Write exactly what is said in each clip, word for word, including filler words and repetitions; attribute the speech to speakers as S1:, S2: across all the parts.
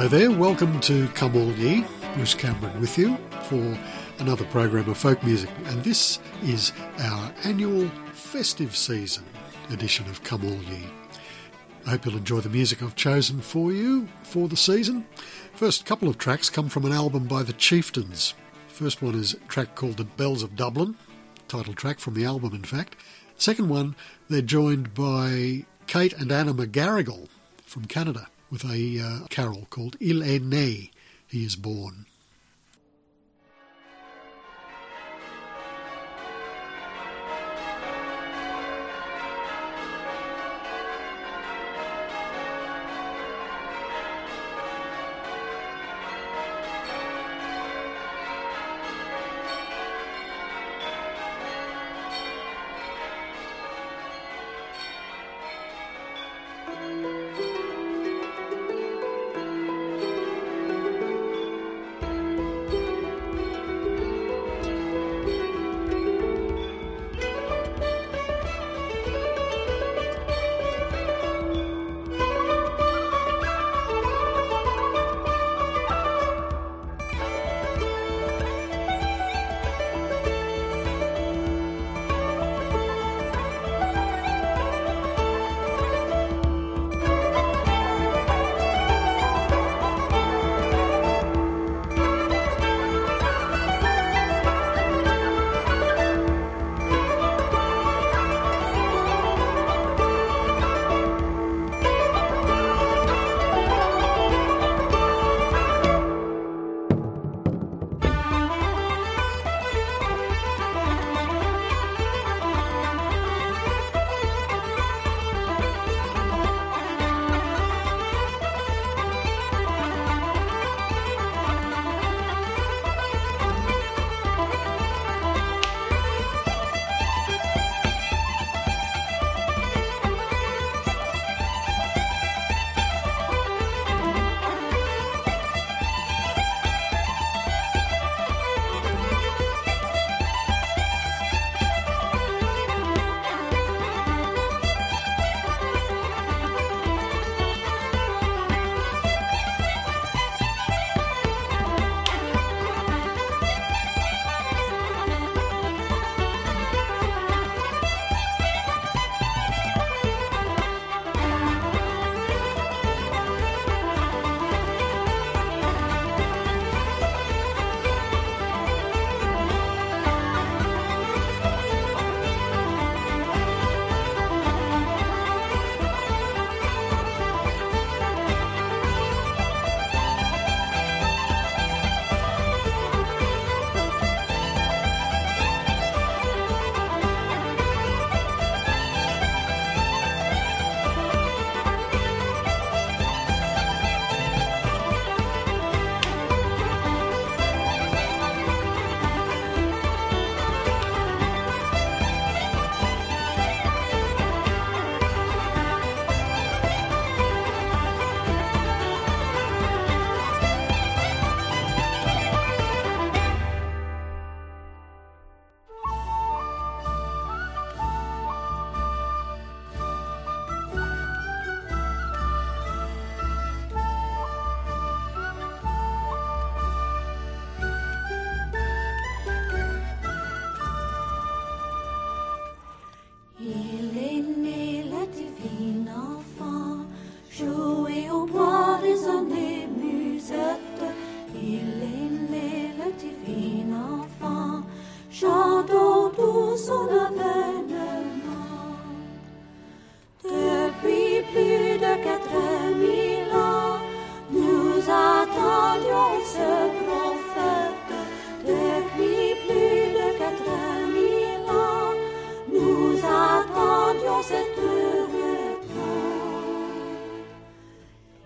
S1: Hello there, welcome to Come All Ye, Bruce Cameron with you for another program of folk music, and this is our annual festive season edition of Come All Ye. I hope you'll enjoy the music I've chosen for you for the season. First couple of tracks come from an album by the Chieftains. First one is a track called The Bells of Dublin, title track from the album in fact. Second one, they're joined by Kate and Anna McGarrigle from Canada with a uh, carol called Il est né, He is Born.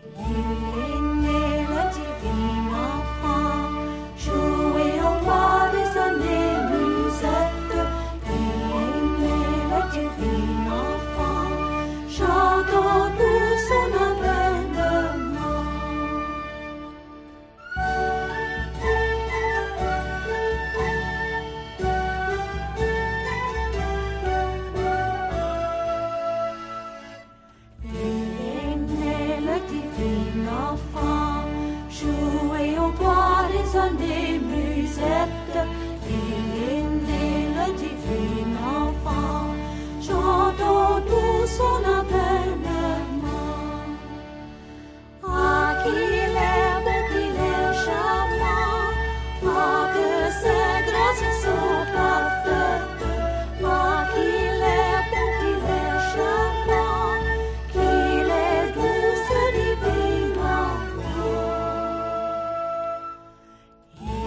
S2: Jouez au bois des musettes, il est né le divin enfant, chantons tout son avènement. Ah, qu'il est beau, qu'il est charmant, ah, que ses grâces sont parfaites, ah, qu'il est beau, qu'il est charmant, qu'il est doux, ce divin enfant.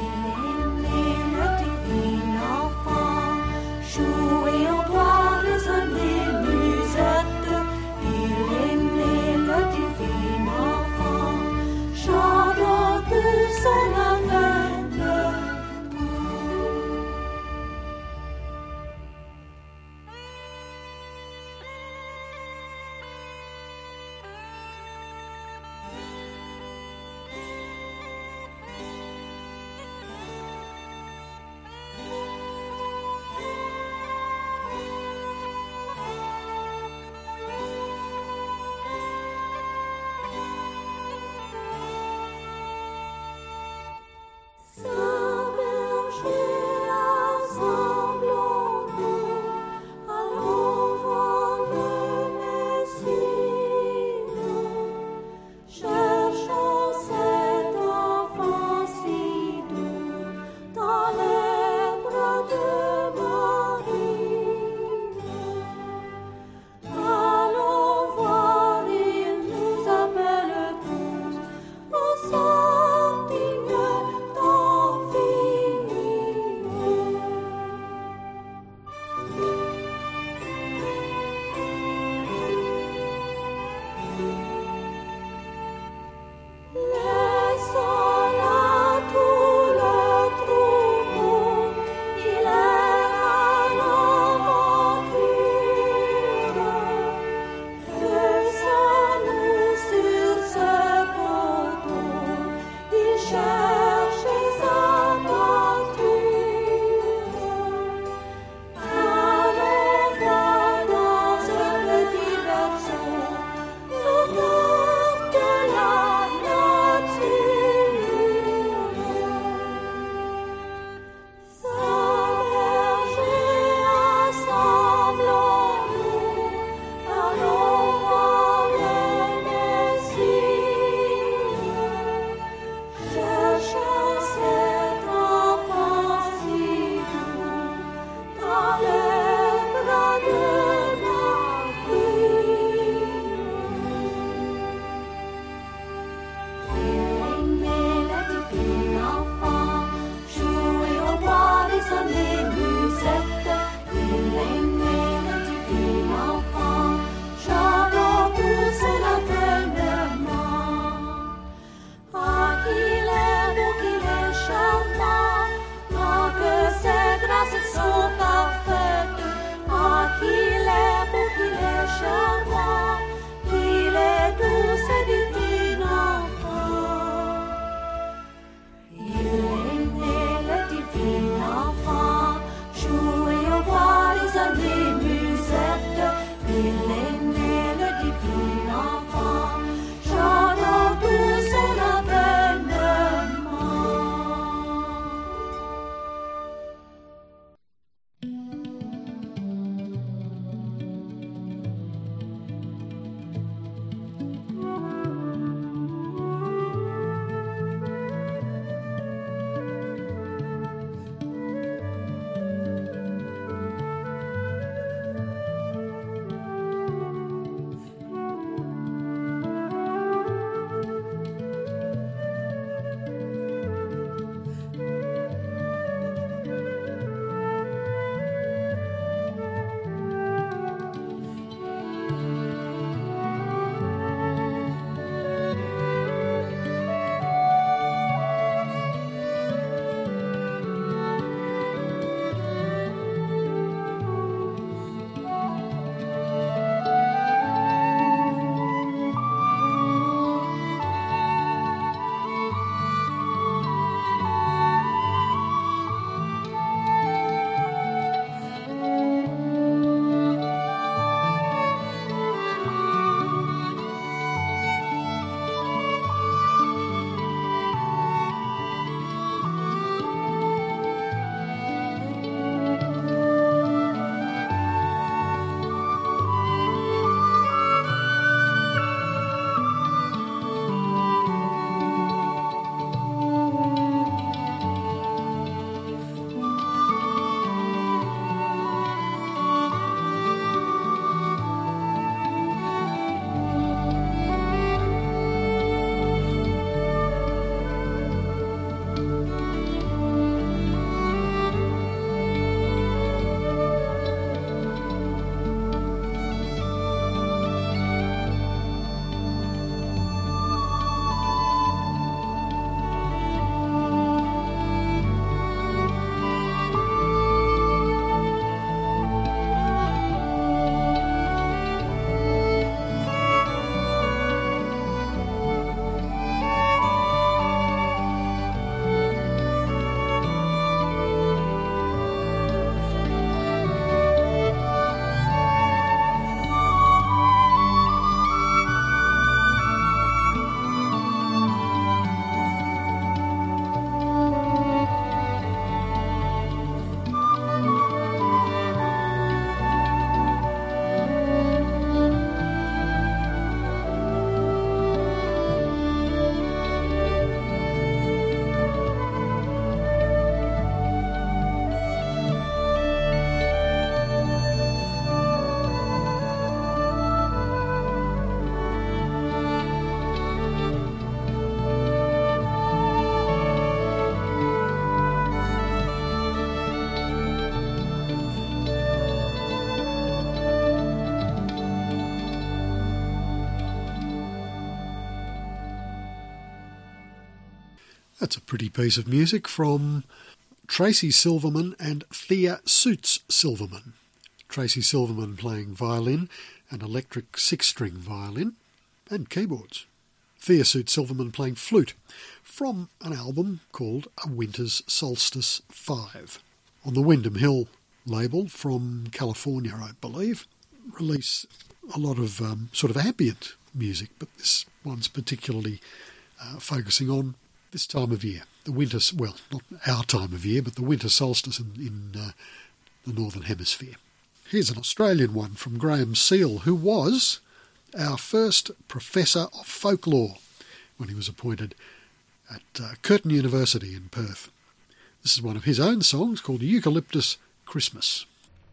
S1: That's a pretty piece of music from Tracy Silverman and Thea Suits Silverman. Tracy Silverman playing violin and electric six-string violin and keyboards. Thea Suits Silverman playing flute from an album called A Winter's Solstice five. On the Wyndham Hill label from California, I believe, release a lot of um, sort of ambient music, but this one's particularly uh, focusing on this time of year. The winter, well, not our time of year, but the winter solstice in, in uh, the Northern Hemisphere. Here's an Australian one from Graham Seal, who was our first Professor of Folklore when he was appointed at uh, Curtin University in Perth. This is one of his own songs called Eucalyptus Christmas.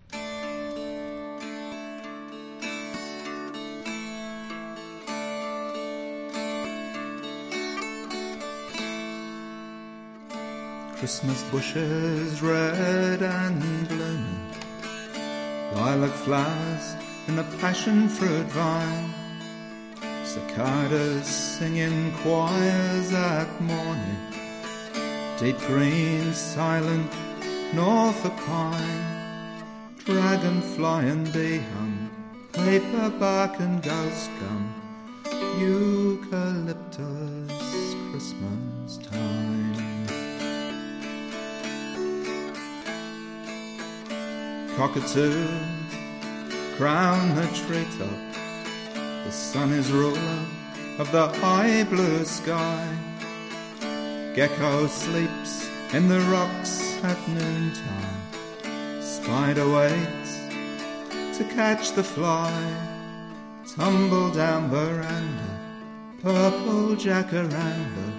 S3: Christmas bushes red and blooming, lilac flowers in the passion fruit vine, cicadas singing choirs at morning, deep green silent Norfolk pine, dragonfly and bee-hung, paperback and ghost gum, eucalyptus Christmas time. Cockatoos crown the treetop, the sun is ruler of the high blue sky. Gecko sleeps in the rocks at noontime, spider waits to catch the fly. Tumble down veranda, purple jacaranda,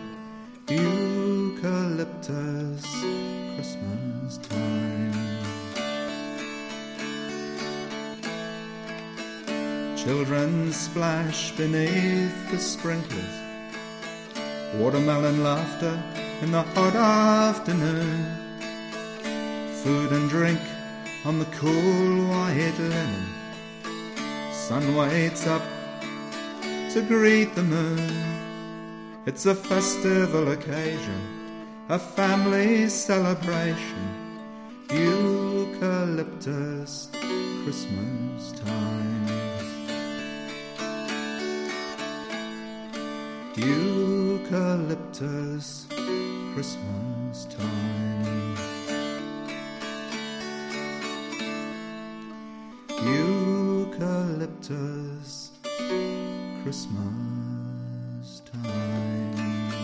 S3: eucalyptus Christmas time. Children splash beneath the sprinklers, watermelon laughter in the hot afternoon, food and drink on the cool white linen. Sun waits up to greet the moon. It's a festival occasion, a family celebration, eucalyptus Christmas time. Eucalyptus Christmas time. Eucalyptus Christmas time.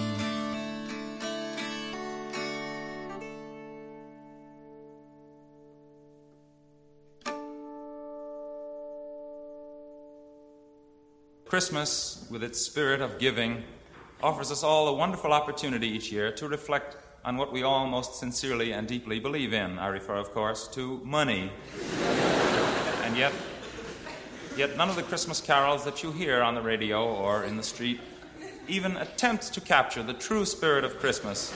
S4: Christmas, with its spirit of giving, offers us all a wonderful opportunity each year to reflect on what we all most sincerely and deeply believe in. I refer, of course, to money. And yet, yet none of the Christmas carols that you hear on the radio or in the street even attempt to capture the true spirit of Christmas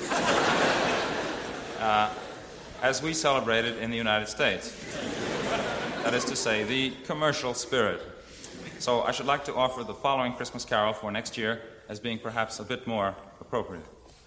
S4: uh, as we celebrate it in the United States. That is to say, the commercial spirit. So I should like to offer the following Christmas carol for next year as being perhaps a bit more appropriate.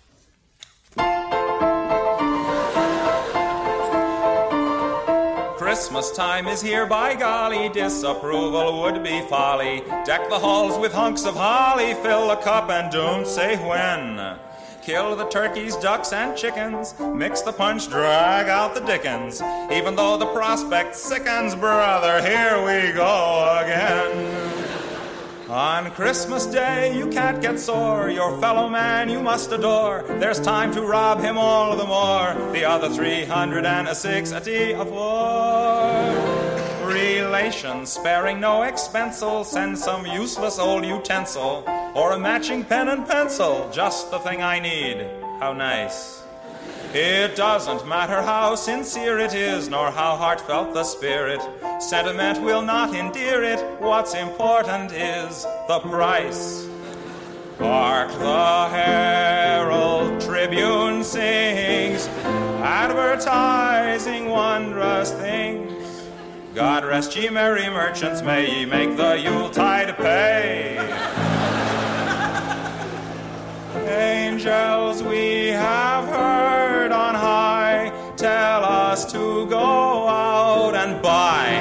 S4: Christmas time is here, by golly, disapproval would be folly. Deck the halls with hunks of holly, fill a cup and don't say when. Kill the turkeys, ducks, and chickens, mix the punch, drag out the dickens. Even though the prospect sickens, brother, here we go again. On Christmas Day you can't get sore, your fellow man you must adore. There's time to rob him all the more, the other three hundred and sixty of war. Relations sparing no expensel, send some useless old utensil, or a matching pen and pencil, just the thing I need. How nice. It doesn't matter how sincere it is, nor how heartfelt the spirit. Sentiment will not endear it. What's important is the price. Hark the Herald Tribune sings, advertising wondrous things. God rest ye merry merchants, may ye make the Yuletide pay. Angels angels we have heard on high tell us to go out and buy.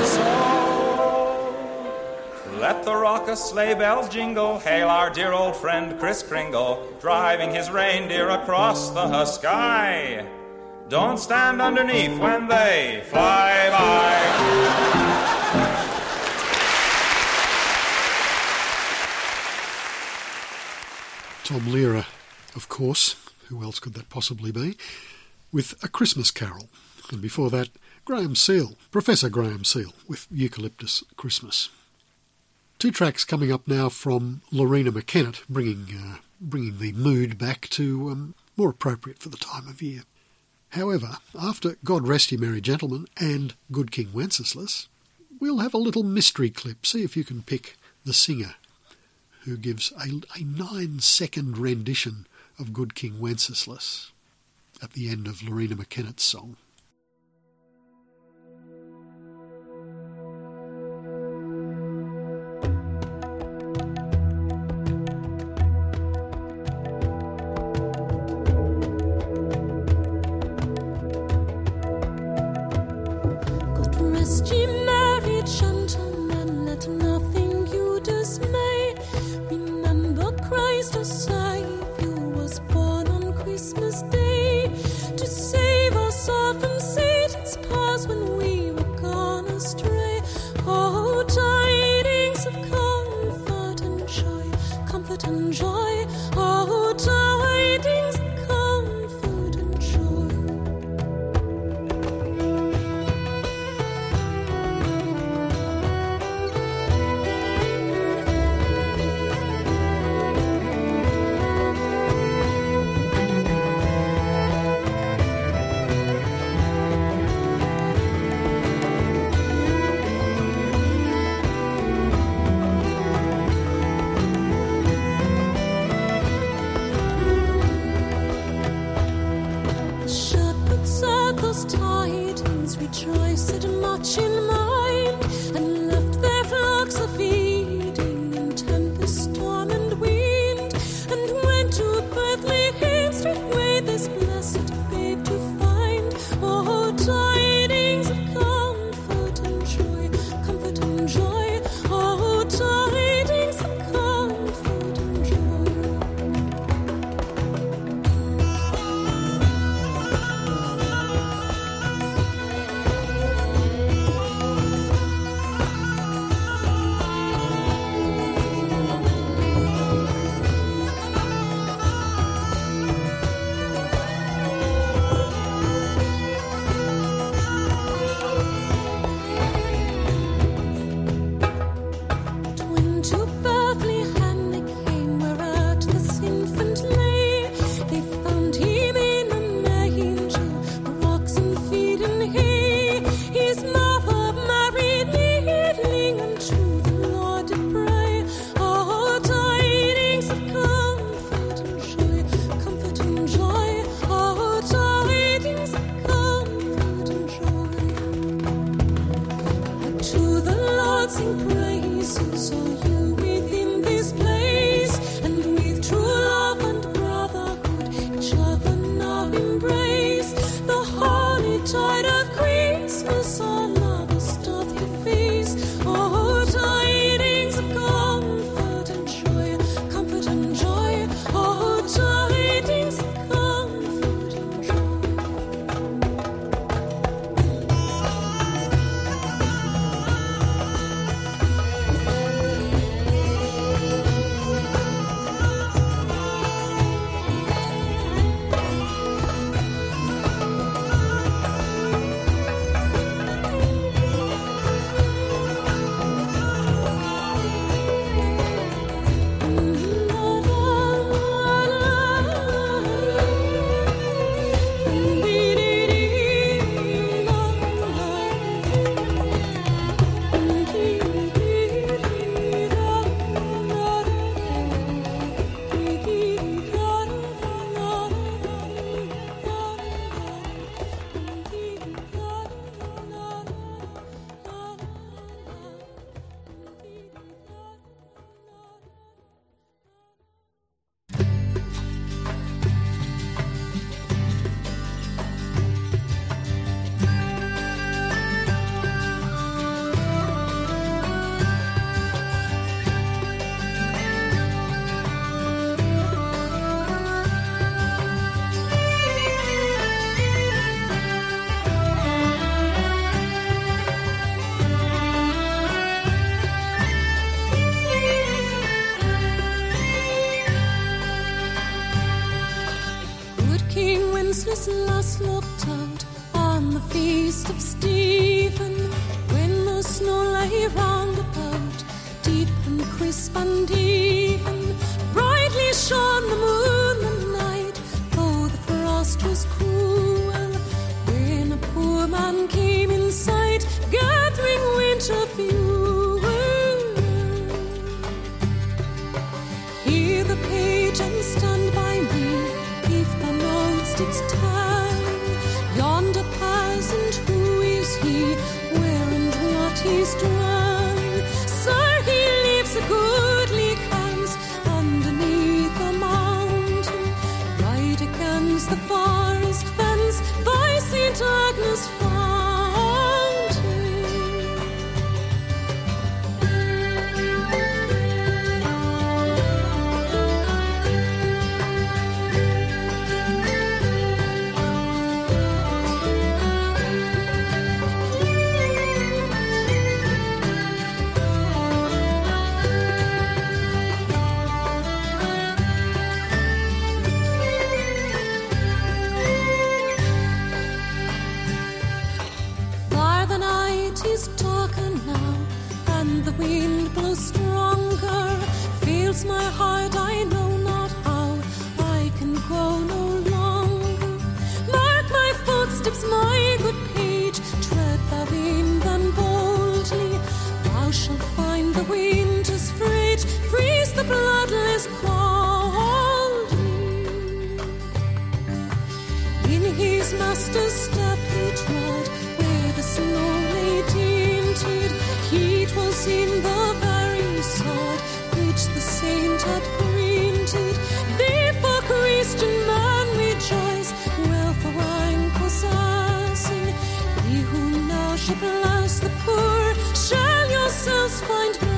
S4: So let the raucous sleigh bells jingle, hail our dear old friend Kris Kringle, driving his reindeer across the sky. Don't stand underneath when they fly by.
S1: Tom Lehrer, of course, who else could that possibly be, with A Christmas Carol. And before that, Graham Seal, Professor Graham Seal, with Eucalyptus Christmas. Two tracks coming up now from Loreena McKennitt, bringing uh, bringing the mood back to um, more appropriate for the time of year. However, after God Rest Ye Merry Gentlemen and Good King Wenceslas, we'll have a little mystery clip. See if you can pick the singer who gives a, a nine-second rendition of Good King Wenceslas at the end of Loreena McKennitt's song.
S2: God rest ye merry gentlemen, let nothing you dismay. Remember Christ our Saviour was born on Christmas Day to save us all from Satan's paws when we were gone astray. Oh, tidings of comfort and joy, comfort and joy. Oh, tidings of comfort and joy. Shepherds at those tidings rejoiced much in mind, and left their flocks a feeding in tempest, storm, and wind, and went to Bethlehem straightway this blessed babe to find. Oh, tidings of comfort and joy, comfort and joy. Oh, tidings of comfort and joy. Christmas lass looked out on the feast of Stephen, when the snow lay round about, deep and crisp and even. Brightly shone the moon the night, though the frost was cruel, when a poor man came in sight, gathering winter fuel. Hear the page and stand by me, if thou know'st its time. Yonder peasant, who is he, where and what he's done? Sir, he lives a goodly cans underneath a mountain, right against the forest fence by Saint Agnes Fountain. The wind blows stronger, fills my heart, I know not how, I can go no longer. Mark my footsteps, my good page, tread thou in them boldly, thou shalt find the winter's freight, freeze the bloodless coldly. In his master's step he trod, where the snow lay dinted, heat was in the very sod which the saint had printed. Therefore, Christian man, rejoice, wealth of rank possessing. Ye who now shall bless the poor, shall yourselves find blessing.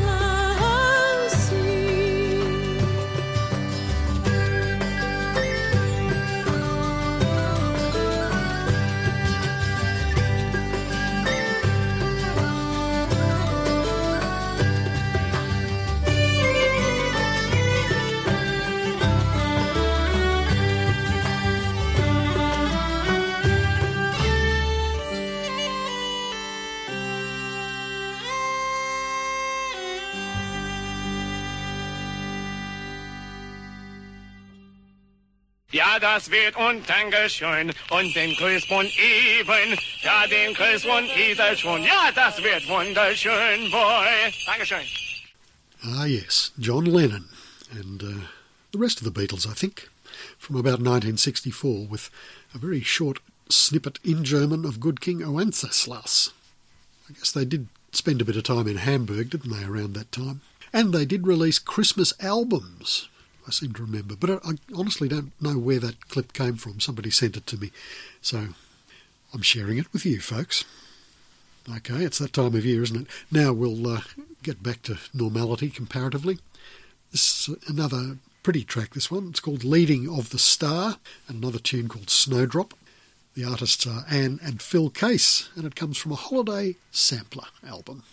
S5: Ja, das wird und Dankeschön und den Grüßbund eben. Ja, den Grüßbund dieser schon. Ja, das wird wunderschön, boy. Dankeschön.
S1: Ah, yes, John Lennon and uh, the rest of the Beatles, I think, from about nineteen sixty-four, with a very short snippet in German of Good King Wenceslas. I guess they did spend a bit of time in Hamburg, didn't they, around that time? And they did release Christmas albums, I seem to remember, but I honestly don't know where that clip came from. Somebody sent it to me, so I'm sharing it with you folks. Okay, it's that time of year, isn't it? Now we'll uh, get back to normality comparatively. This is another pretty track, this one. It's called Leading of the Star, and another tune called Snowdrop. The artists are Anne and Phil Case, and it comes from a Holiday Sampler album.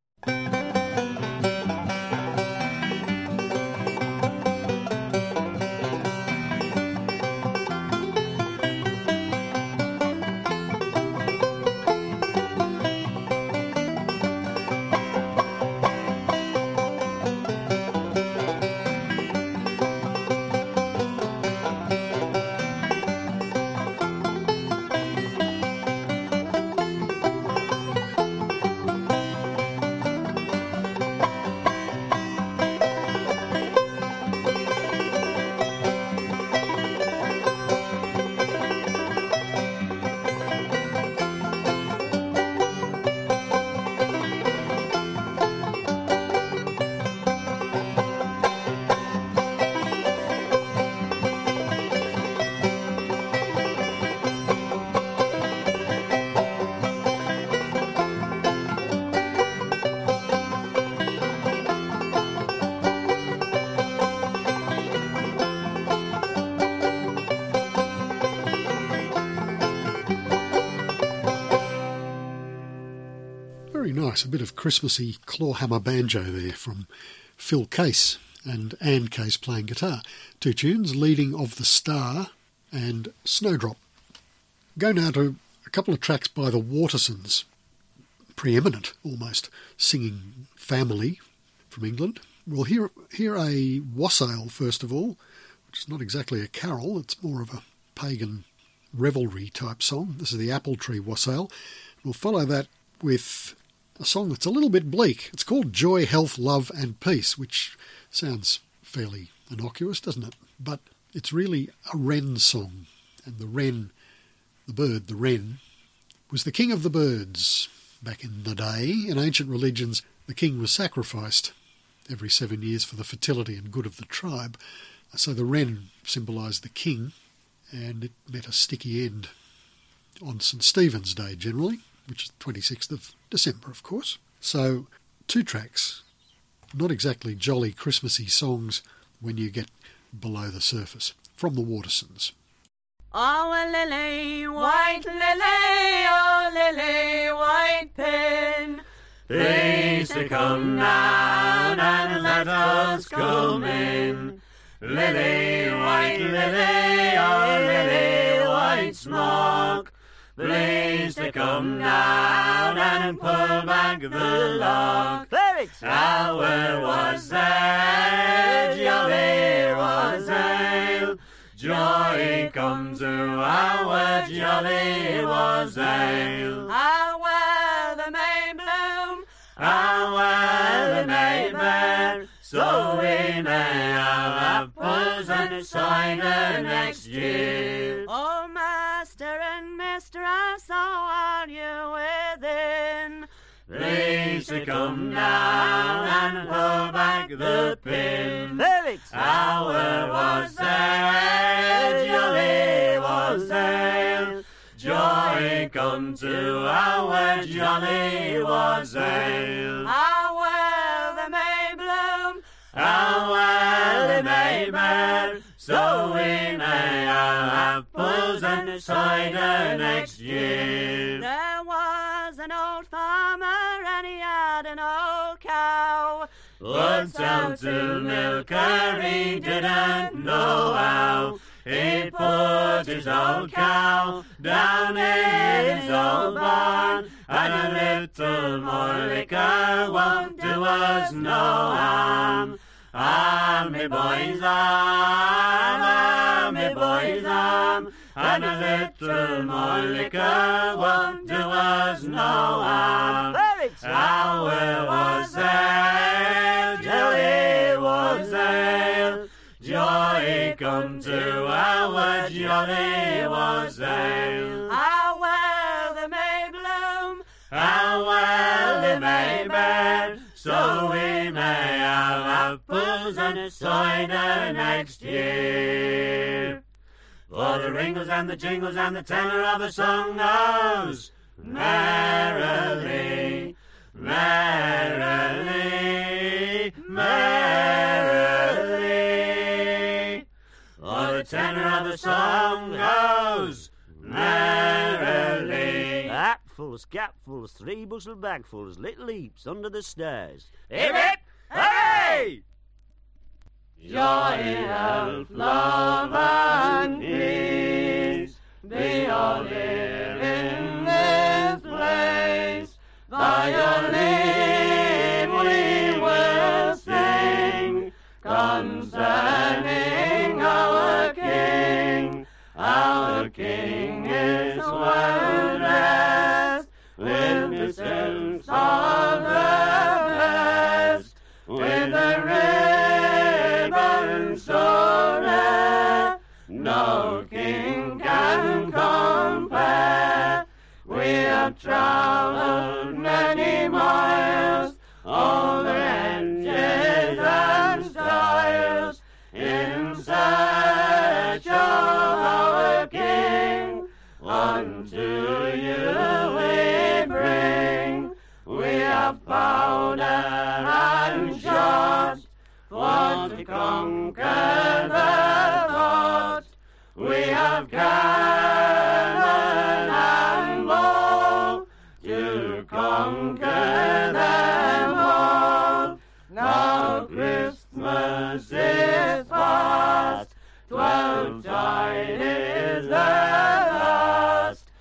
S1: Nice, a bit of Christmassy clawhammer banjo there from Phil Case and Anne Case playing guitar. Two tunes, Leading of the Star and Snowdrop. Go now to a couple of tracks by the Watersons, preeminent almost singing family from England. We'll hear, hear a wassail first of all, which is not exactly a carol, it's more of a pagan revelry type song. This is the Apple Tree Wassail. We'll follow that with a song that's a little bit bleak. It's called Joy, Health, Love and Peace, which sounds fairly innocuous, doesn't it? But it's really a wren song, and the wren, the bird, the wren, was the king of the birds. Back in the day, in ancient religions, the king was sacrificed every seven years for the fertility and good of the tribe. So the wren symbolised the king, and it met a sticky end on St Stephen's Day generally, which is the twenty-sixth of December, of course. So two tracks, not exactly jolly Christmassy songs when you get below the surface, from the Watersons.
S2: Oh, a lily, white lily, oh, lily, white pin.
S5: Please to come down and let us come in. Lily, white lily, oh, lily, white smock. Please to come down and pull back the lock. Now where was there, jolly wassail? Joy come to our jolly wassail.
S2: Ah, where the May bloom,
S5: Ah, where the May bear, so we may have apples and cider next year.
S2: oh, master and mistress, how are you within?
S5: Please to come down and pull back the pin. Ah, where was there, jolly wassail? Joy come to our jolly wassail.
S2: Ah, where the May bloom,
S5: Ah, where the May bear, so we may have apples and cider next year.
S2: there was an old farmer and he had an old cow.
S5: What's out to milk her, he didn't know how. He put his old cow down in his old barn, and a little more liquor won't do us no harm. Ah, me boys arm, ah, me boys arm, and a little more liquor won't do us no harm. Ah, where was there, jolly wassail? Joy come to our jolly wassail.
S2: Ah, where the May bloom,
S5: Ah, well, the May bear, so we may have apples and cider next year. For the ringles and the jingles and the tenor of the song goes merrily, merrily, merrily. For the tenor of the song goes merrily.
S6: Hatfuls, capfuls, three bushel bagfuls, little heaps under the stairs.
S5: Hip, hip, hooray! Joy, health, love, and peace be all here in this place. By your leave we will sing concerning our King. Our King is well dressed with the silks of the best, with the ribbon so rare, no king can compare. We have travelled many miles over edges and stiles in search of our King. Unto you we bring. We have powder and shot for to conquer the thought. We have cannon and ball to conquer them all. Now Christmas is past, Twelvetide is the last.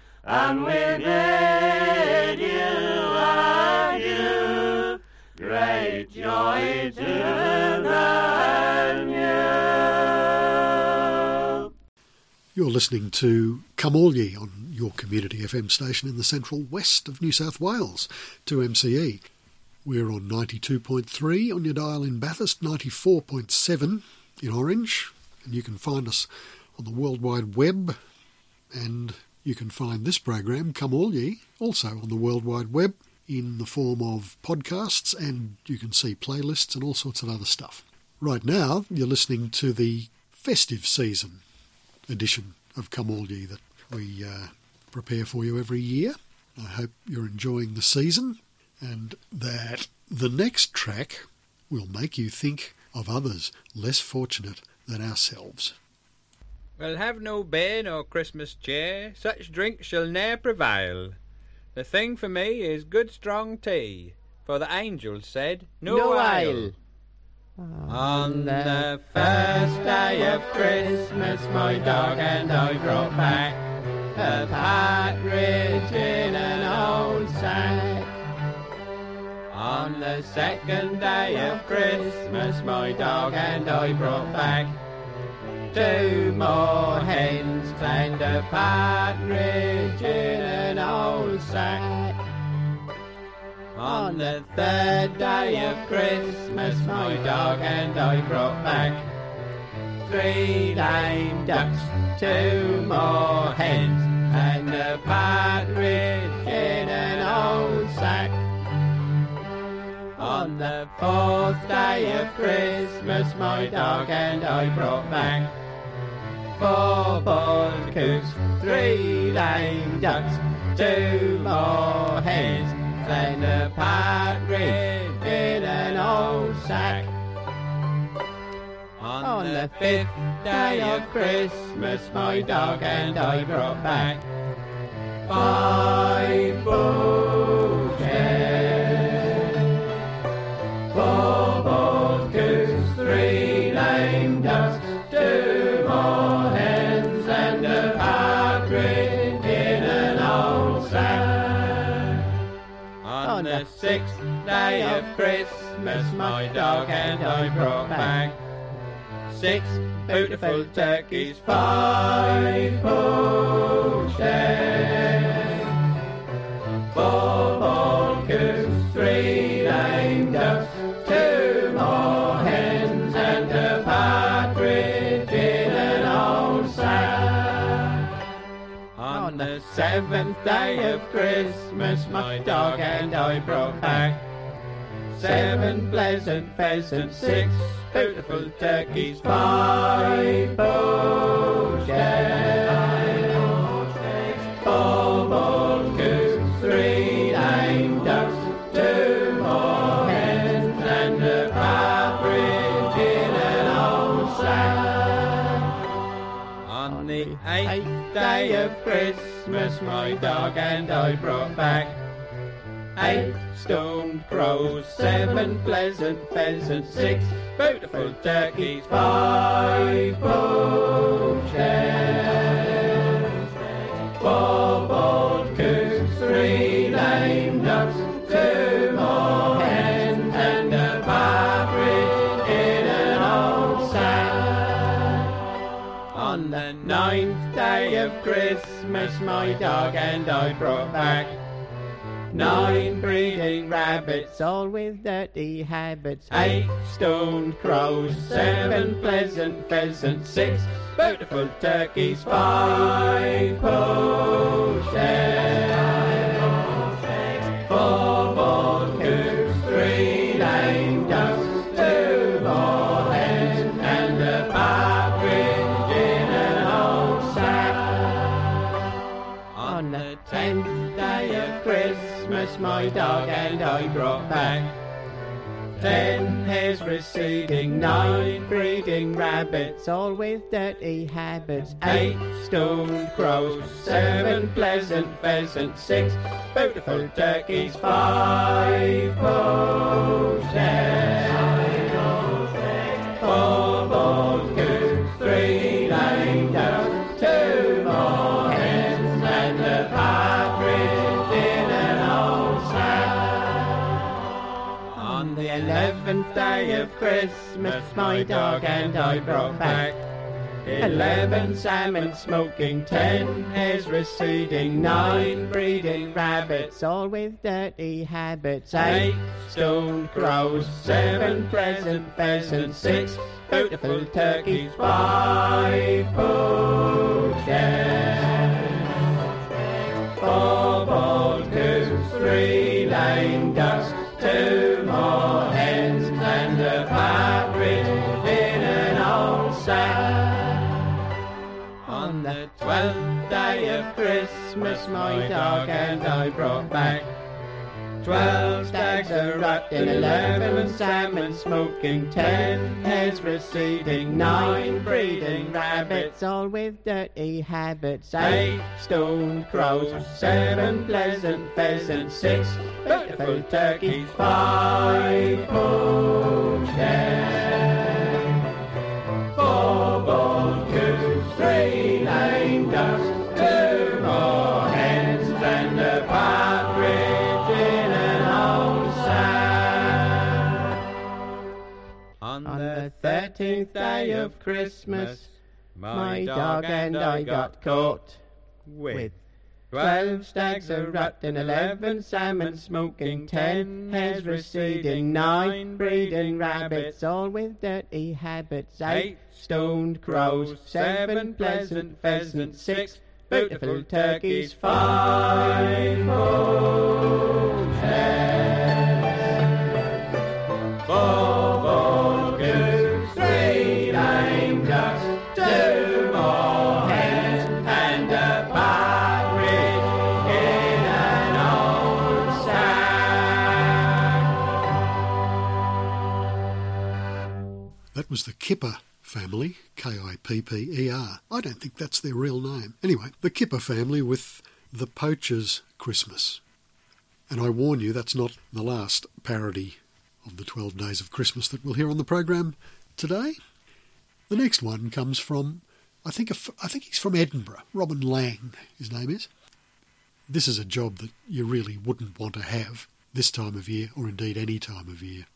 S1: listening to Come All Ye on your community F M station in the central west of New South Wales, two M C E. We're on ninety-two point three on your dial in Bathurst, ninety-four point seven in Orange, and you can find us on the World Wide Web, and you can find this program, Come All Ye, also on the World Wide Web in the form of podcasts, and you can see playlists and all sorts of other stuff. Right now, you're listening to the festive season edition of Come All Ye that we uh, prepare for you every year. I hope you're enjoying the season and that the next track will make you think of others less fortunate than ourselves.
S7: We'll have no beer nor Christmas cheer, such drink shall ne'er prevail. The thing for me is good strong tea, for the angels said, no,
S8: No
S7: ale.
S8: ale.
S7: On the first day of Christmas, my dog and I brought back a partridge in an old sack. On the second day of Christmas, my dog and I brought back two more hens and a partridge in an old sack. On the third day of Christmas, my dog and I brought back three lame ducks, two more hens, and a partridge in an old sack. On the fourth day of Christmas, my dog and I brought back four boiled coots, three lame ducks, two more hens, and a partridge in an old sack. On, On the fifth day of Christmas, my dog and I brought back five bull hens, four boiled coots, three lame ducks, two more hens, and a partridge in an old sack. On the sixth day of Christmas, my dog and I brought back six beautiful turkeys, five poached eggs, four boiled coots, three lame ducks, two more hens, and a partridge in an old sack. On the seventh day of Christmas, my dog and I brought back seven pleasant pheasants, six beautiful turkeys, five poached eggs, four boiled coots, three lame ducks, two more hens, and a partridge in an old sack. On the eighth day of Christmas, my dog and I brought back eight stoned crows, seven pleasant pheasants, six beautiful turkeys, five poached eggs, four boiled coots, three lame ducks, two more hens, and a partridge in an old sack. On the ninth day of Christmas, my dog and I brought back nine breeding rabbits, all with dirty habits, eight stoned crows, seven pleasant pheasants, six beautiful turkeys, five poached eggs, four boiled coots, three lame ducks, two more hens, and a partridge in an old sack. On the tenth day of Christmas, my dog and I brought back ten hares receding, nine breeding rabbits, all with dirty habits, eight stoned crows, seven pleasant pheasants, six beautiful turkeys, five poached eggs, four boiled coots, three lame ducks, two more hens, and a partridge in an old sack. On the eleventh day of Christmas, my dog and I brought back eleven salmon smoking, ten hares receding, nine breeding rabbits, all with dirty habits, eight stone crows, seven pleasant pheasants, six beautiful turkeys, five poached hens, four bald goose, three lame ducks, two more hens, and a partridge in an old sack. On the twelfth day of Christmas, my dog and I brought back twelve stags of rutting, eleven salmon smoking, ten hares receding, nine breeding rabbits, all with dirty habits, eight stone crows, seven pleasant pheasants, six beautiful turkeys, five poached hens, four bald goose, three lame ducks, two more hens, and a partridge in an old sack. On the thirteenth day of Christmas, my dog and I got caught with twelve stags a rutting, eleven salmon smoking, ten hares receding, nine breeding rabbits, all with dirty habits, eight stoned crows, seven pleasant pheasants, six beautiful turkeys, five poached hens, four bald goose, three lame ducks, two more hens, and a partridge in an old sack.
S1: That was the Kipper family, K I P P E R. I don't think that's their real name. Anyway, the Kipper family with The Poacher's Christmas. And I warn you, that's not the last parody of the twelve Days of Christmas that we'll hear on the program today. The next one comes from, I think, a, I think he's from Edinburgh. Robin Lang, his name is. This is a job that you really wouldn't want to have this time of year, or indeed any time of year.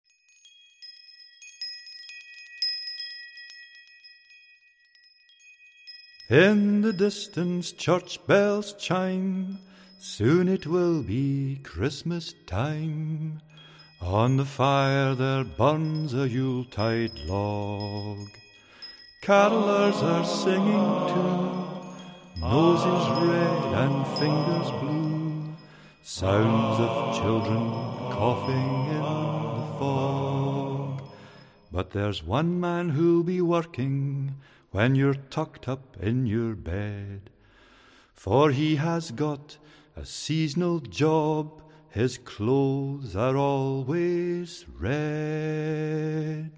S3: In the distance church bells chime, soon it will be Christmas time. On the fire there burns a Yuletide log. Carolers are singing too, noses red and fingers blue, sounds of children coughing in the fog. But there's one man who'll be working when you're tucked up in your bed, for he has got a seasonal job, his clothes are always red.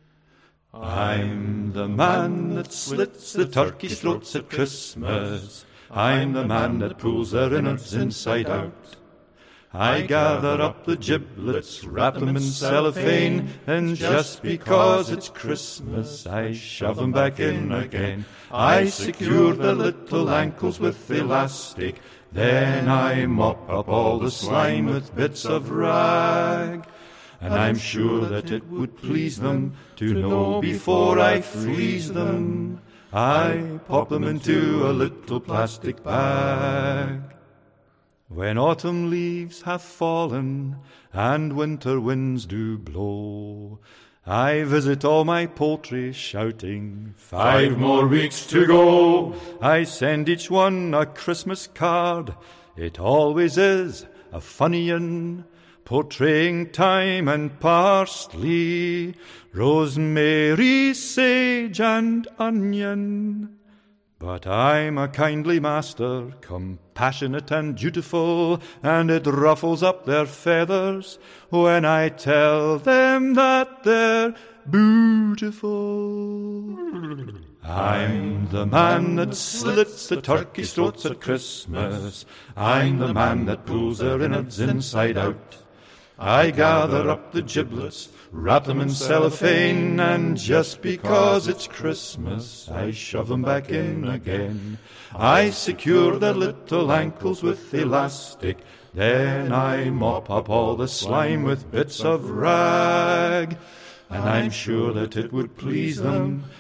S3: I'm the man that slits the turkey's throats at Christmas, I'm the man that pulls their innards inside out. I gather up the giblets, wrap them in cellophane, and just because it's Christmas, I shove them back in again. I secure the little ankles with elastic, then I mop up all the slime with bits of rag. And I'm sure that it would please them to know before I freeze them, I pop them into a little plastic bag. When autumn leaves have fallen and winter winds do blow, I visit all my poultry shouting, five more weeks to go. I send each one a Christmas card, it always is a funny un, portraying thyme and parsley, rosemary, sage and onion. But I'm a kindly master, compassionate and dutiful, and it ruffles up their feathers when I tell them that they're beautiful. I'm the man that slits the turkey's throats at Christmas, I'm the man that pulls their innards inside out. I gather up the giblets, wrap them in cellophane, and just because it's Christmas, I shove them back in again. I secure their little ankles with elastic, then I mop up all the slime with bits of rag. And I'm sure that it would please them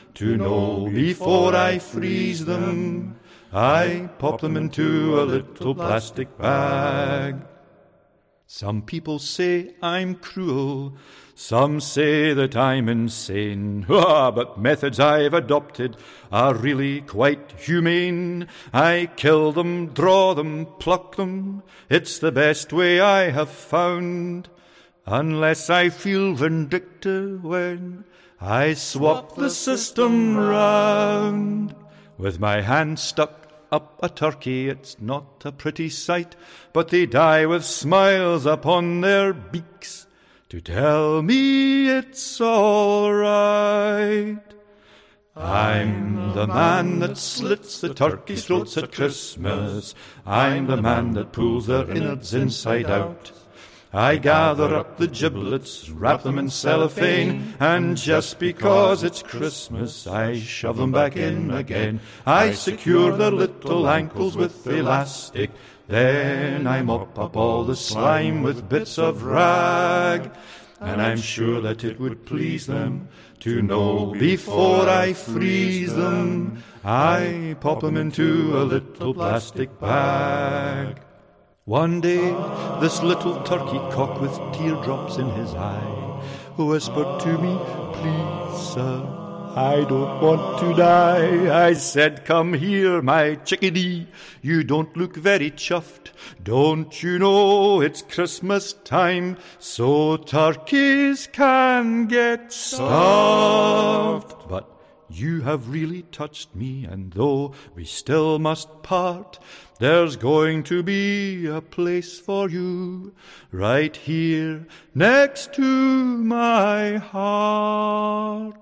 S3: to know before I freeze them. I pop them into a little plastic bag. Some people say I'm cruel, some say that I'm insane. Ah, but methods I've adopted are really quite humane. I kill them, draw them, pluck them. It's the best way I have found. Unless I feel vindictive when I swap the system round. With my hand stuck up a turkey, it's not a pretty sight, but they die with smiles upon their beaks to tell me it's all right. I'm the man that slits the turkey's throats at Christmas. I'm the man that pulls their innards inside out. I gather up the giblets, wrap them in cellophane, and just because it's Christmas, I shove them back in again. I secure their little ankles with elastic, then I mop up all the slime with bits of rag. And I'm sure that it would please them to know before I freeze them, I pop them into a little plastic bag. One day, this little turkey cock with teardrops in his eye whispered to me, "Please, sir, I don't want to die." I said, "Come here, my chickadee, you don't look very chuffed. Don't you know it's Christmas time, so turkeys can get stuffed? But you have really touched me, and though we still must part, there's going to be a place for you right here next to my heart."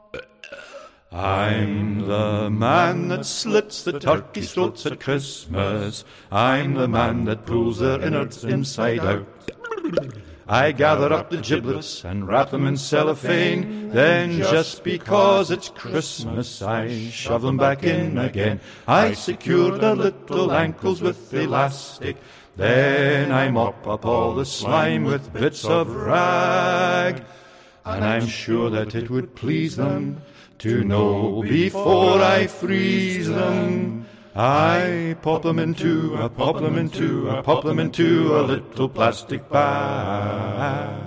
S3: I'm the man that slits the turkey's throats at Christmas. I'm the man that pulls their innards inside out. I gather up the giblets and wrap them in cellophane. Then, just because it's Christmas, I shove them back in again. I secure their little ankles with elastic. Then I mop up all the slime with bits of rag. And I'm sure that it would please them to know before I freeze them, I pop them into, I pop them into, I pop them into a little plastic bag.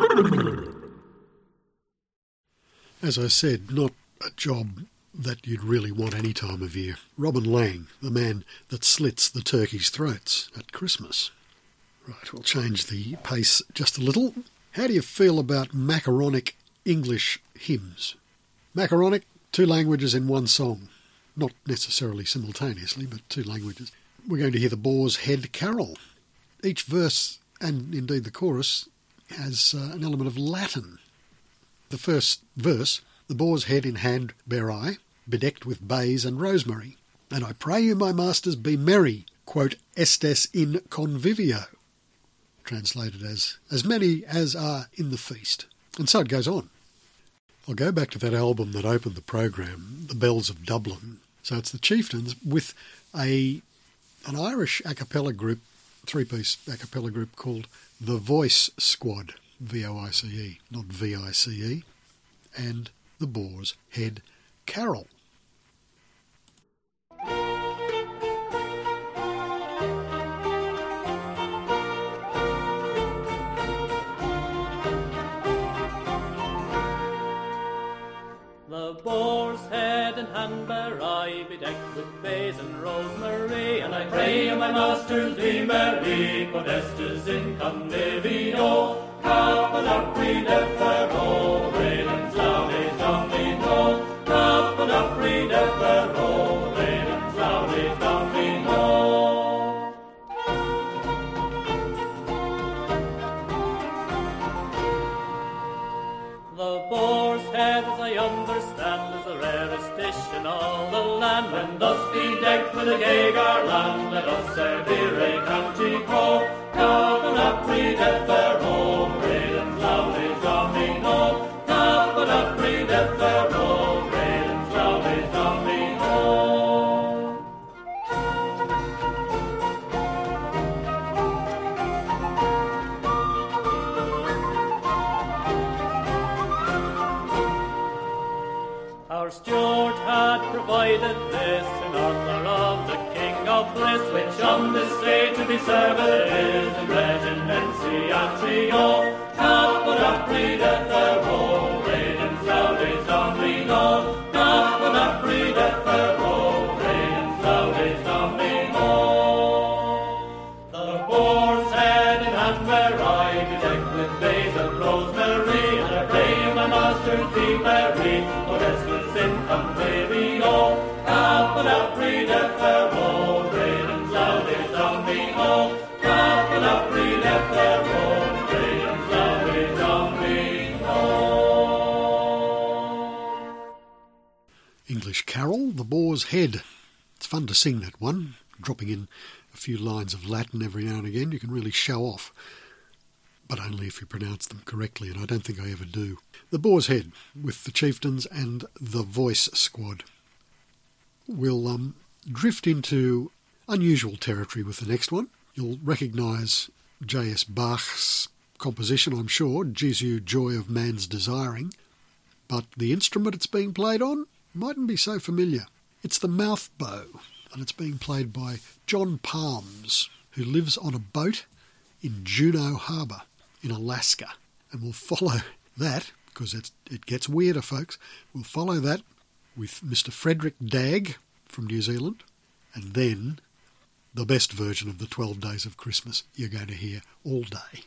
S1: As I said, not a job that you'd really want any time of year. Robin Laing, the man that slits the turkeys' throats at Christmas. Right, we'll change the pace just a little. How do you feel about macaronic English hymns? Macaronic, two languages in one song. Not necessarily simultaneously, but two languages. We're going to hear the Boar's Head Carol. Each verse, and indeed the chorus, has uh, an element of Latin. The first verse, "The boar's head in hand bear I, bedecked with bays and rosemary. And I pray you, my masters, be merry, quote, estes in convivio." Translated as, as many as are in the feast. And so it goes on. I'll go back to that album that opened the program, The Bells of Dublin. So it's the Chieftains with a an Irish a cappella group, three-piece a cappella group called The Voice Squad, V O I C E, not V I C E, and the Boar's Head Carol.
S8: The boar's head and hand bear I, bedecked with bays and rosemary, and I pray you, my masters, be merry, quod estes in convivio, capodapri defero, redens laudes Domino, capodapri defero, redens laudes Domino. The boar's head, as I understand, is the rarest dish in all the land. When thus bedecked with a gay garland, let us servire cantico, capodapri defero, redens laudes Domino, capodapri defero, redens laudes Domino. Our steward they did this in honor of the King of Bliss, which on this day to be served is in regimentatio. Caput predefero, regnum saudes Domino. Caput predefero, regnum saudes Domino. The boar's head in hand where I bedecked with bays of rosemary, and I pray my master's be merry, Modestus in convivio. Caput predefero, regnum saudes Domino. Caput predefero, regnum saudes Domino.
S1: English carol, The Boar's Head. It's fun to sing that one, dropping in a few lines of Latin every now and again. You can really show off, but only if you pronounce them correctly, and I don't think I ever do. The Boar's Head, with the Chieftains and the Voice Squad. We'll um, drift into unusual territory with the next one. You'll recognise J S Bach's composition, I'm sure, Jesu, Joy of Man's Desiring, but the instrument it's being played on mightn't be so familiar. It's the mouth bow, and it's being played by John Palms, who lives on a boat in Juneau Harbour in Alaska. And we'll follow that, because it's, it gets weirder, folks. We'll follow that with Mister Frederick Dagg from New Zealand, and then the best version of the twelve Days of Christmas you're going to hear all day.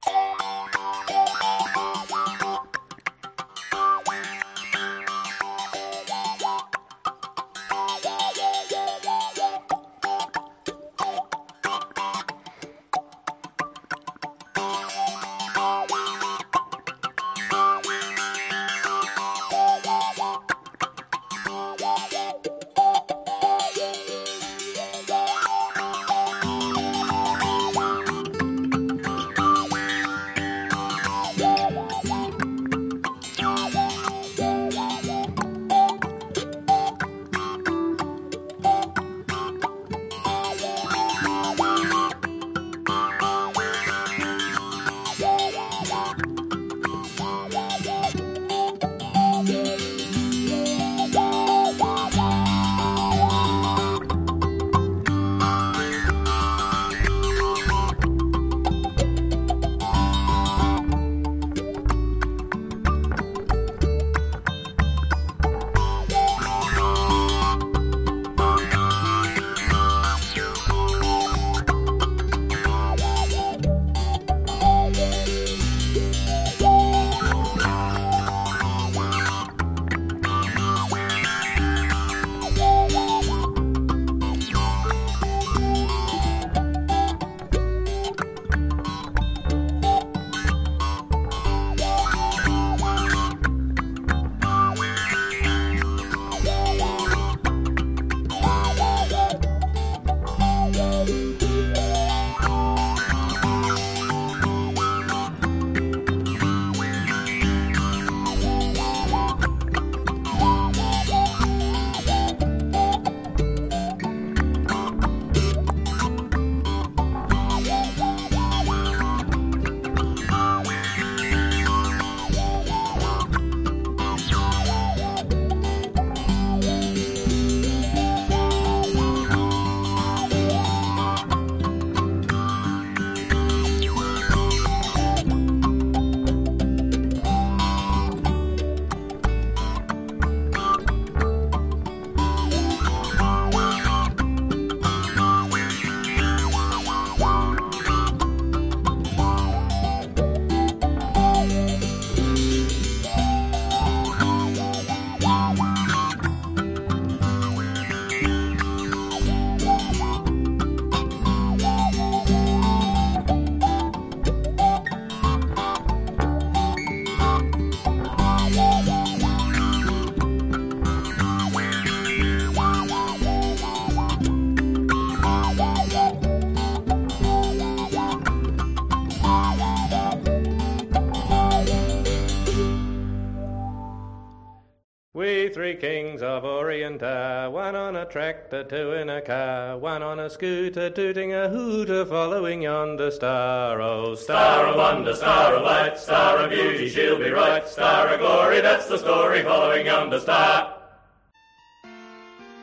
S7: We three kings of Orient are, one on a tractor, two in a car, one on a scooter, tooting a hooter, following yonder star. Oh, star of wonder, star of light, star of beauty, she'll be right, star of glory, that's the story, following yonder star.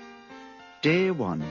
S9: Day one.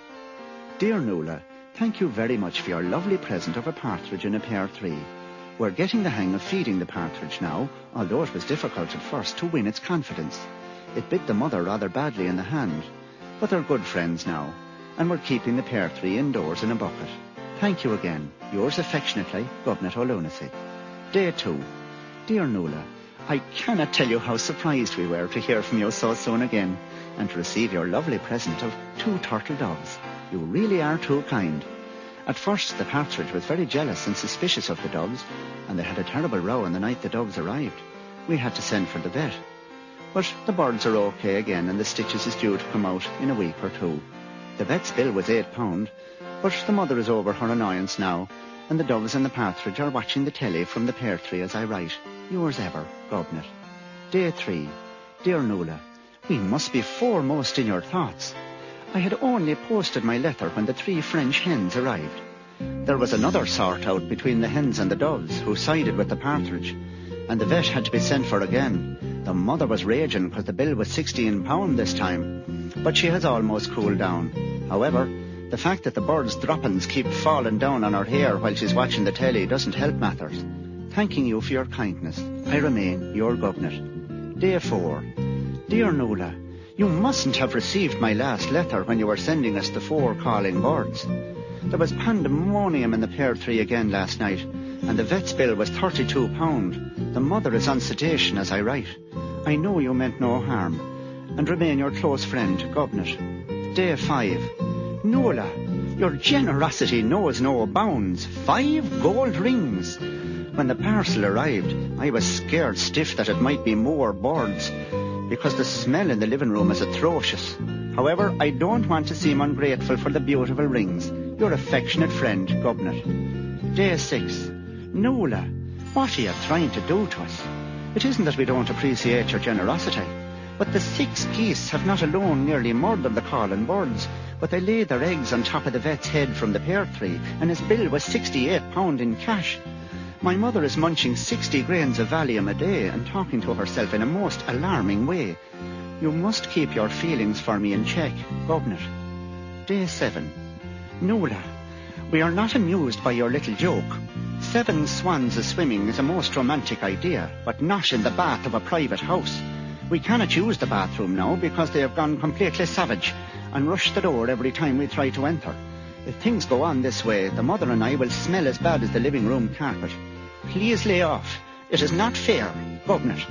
S9: Dear Nuala, thank you very much for your lovely present of a partridge in a pear tree. We're getting the hang of feeding the partridge now, although it was difficult at first to win its confidence. It bit the mother rather badly in the hand, but they're good friends now, and we're keeping the pear tree indoors in a bucket. Thank you again. Yours affectionately, Gobnet O'Lunacy. Day two. Dear Nuala, I cannot tell you how surprised we were to hear from you so soon again, and to receive your lovely present of two turtle doves. You really are too kind. At first, the partridge was very jealous and suspicious of the doves, and they had a terrible row on the night the doves arrived. We had to send for the vet. But the birds are okay again, and the stitches is due to come out in a week or two. The vet's bill was eight pound, but the mother is over her annoyance now, and the doves and the partridge are watching the telly from the pear tree as I write. Yours ever, Gobnet. Day three. Dear Nuala, we must be foremost in your thoughts. I had only posted my letter when the three French hens arrived. There was another sort out between the hens and the doves, who sided with the partridge, and the vet had to be sent for again. The mother was raging because the bill was sixteen pound this time, but she has almost cooled down. However, the fact that the birds' droppings keep falling down on her hair while she's watching the telly doesn't help matters. Thanking you for your kindness, I remain your Gobnet. Day four. Dear Nuala, you mustn't have received my last letter when you were sending us the four calling birds. There was pandemonium in the pear tree again last night, and the vet's bill was thirty-two pound. The mother is on sedation as I write. I know you meant no harm, and remain your close friend, Gobnet. Day five. Nuala, your generosity knows no bounds. Five gold rings. When the parcel arrived, I was scared stiff that it might be more birds, because the smell in the living room is atrocious. However, I don't want to seem ungrateful for the beautiful rings. Your affectionate friend, Gobnet. Day six. Nuala, what are you trying to do to us? It isn't that we don't appreciate your generosity, but the six geese have not alone nearly murdered the calling birds, but they laid their eggs on top of the vet's head from the pear tree, and his bill was sixty-eight pound in cash. My mother is munching sixty grains of Valium a day and talking to herself in a most alarming way. You must keep your feelings for me in check, Gobnet. Day seven. Nuala, we are not amused by your little joke. Seven swans a-swimming is a most romantic idea, but not in the bath of a private house. We cannot use the bathroom now because they have gone completely savage and rush the door every time we try to enter. If things go on this way, the mother and I will smell as bad as the living room carpet. Please lay off. It is not fair, Gobnet.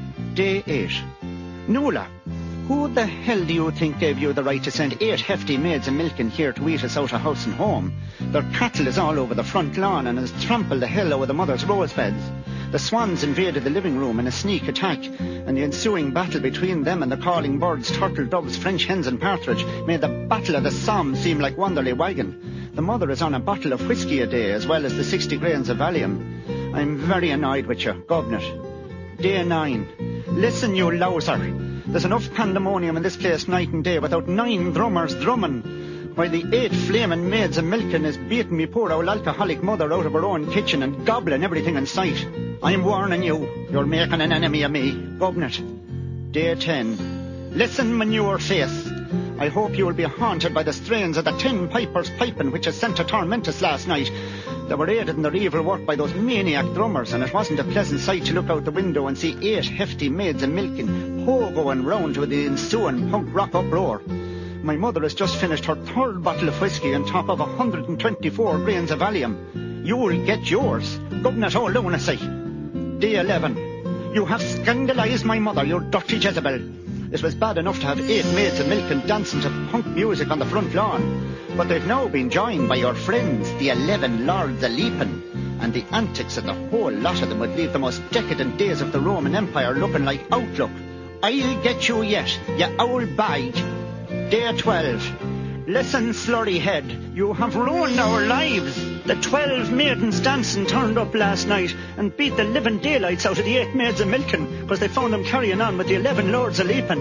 S9: Day eight. Nuala, who the hell do you think gave you the right to send eight hefty maids a milking here to eat us out of house and home? Their cattle is all over the front lawn and has trampled the hell out of the mother's rose beds. The swans invaded the living room in a sneak attack, and the ensuing battle between them and the calling birds, turtle, doves, French hens and partridge made the Battle of the Somme seem like Wanderley Wagon. The mother is on a bottle of whiskey a day as well as the sixty grains of Valium. I'm very annoyed with you, Gobnet. Day nine. Listen, you louser. There's enough pandemonium in this place night and day without nine drummers drumming, while the eight flaming maids a milking is beating me poor old alcoholic mother out of her own kitchen and gobbling everything in sight. I'm warning you, you're making an enemy of me, Gobnet. Day ten. Listen, manure face. I hope you will be haunted by the strains of the Ten Pipers piping which has sent to torment us last night. They were aided in their evil work by those maniac drummers, and it wasn't a pleasant sight to look out the window and see eight hefty maids a milking, ho-going round with the ensuing punk rock uproar. My mother has just finished her third bottle of whiskey on top of one hundred twenty-four grains of Valium. You'll get yours, Gobnet O'Lunacy. Day eleven. You have scandalised my mother, you dirty Jezebel. It was bad enough to have eight maids a milk and dancing to punk music on the front lawn, but they've now been joined by your friends, the eleven lords a-leaping, and the antics of the whole lot of them would leave the most decadent days of the Roman Empire looking like Outlook. I'll get you yet, you owl bag. Day twelve. Listen, slurry head, you have ruined our lives. The twelve maidens dancing turned up last night and beat the living daylights out of the eight maids a milking because they found them carrying on with the eleven lords a-leaping.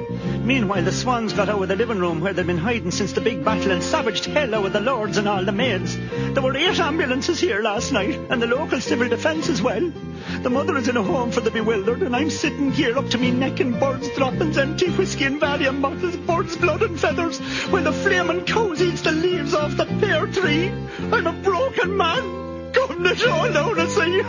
S9: Meanwhile, the swans got out of the living room where they'd been hiding since the big battle and savaged hell out of the lords and all the maids. There were eight ambulances here last night, and the local civil defence as well. The mother is in a home for the bewildered, and I'm sitting here up to me neck in birds' droppings, empty whiskey and Valium bottles, birds' blood and feathers, while the flaming cows eats the leaves off the pear tree. I'm a broken man, cutting it all down to see.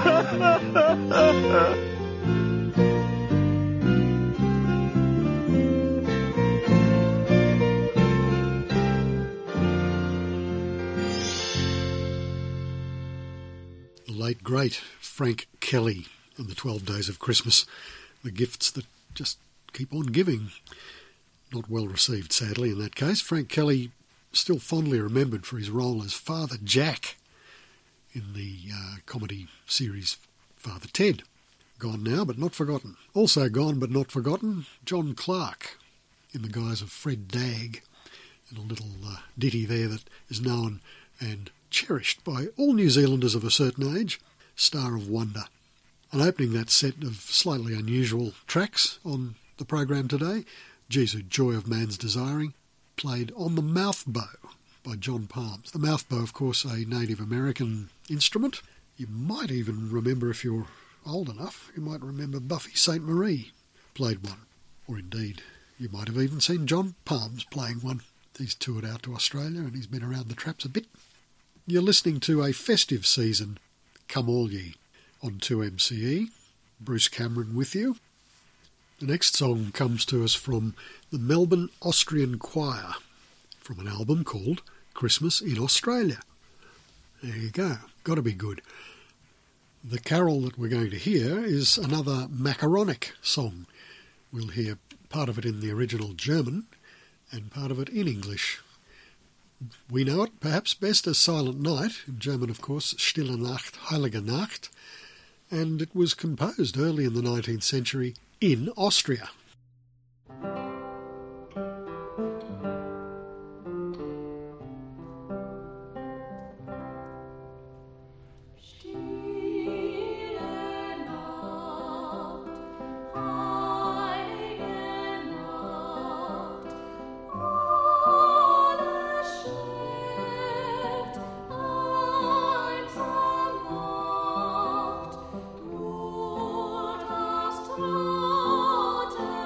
S1: The late, great Frank Kelly and the twelve Days of Christmas, the gifts that just keep on giving. Not well received, sadly, in that case. Frank Kelly, still fondly remembered for his role as Father Jack in the uh, comedy series Father Ted. Gone now, but not forgotten. Also gone, but not forgotten, John Clark, in the guise of Fred Dagg, and a little uh, ditty there that is known and cherished by all New Zealanders of a certain age, Star of Wonder. And opening that set of slightly unusual tracks on the program today, Jesu, Joy of Man's Desiring, played on the mouth bow by John Palms. The mouth bow, of course, a Native American instrument. You might even remember, if you're old enough, you might remember Buffy Sainte Marie played one. Or indeed, you might have even seen John Palms playing one. He's toured out to Australia and he's been around the traps a bit. You're listening to a festive season, Come All Ye, on two M C E. Bruce Cameron with you. The next song comes to us from the Melbourne Austrian Choir, from an album called Christmas in Australia. There you go, got to be good. The carol that we're going to hear is another macaronic song. We'll hear part of it in the original German and part of it in English. We know it perhaps best as Silent Night, in German of course, Stille Nacht, Heilige Nacht, and it was composed early in the nineteenth century in Austria.
S2: Water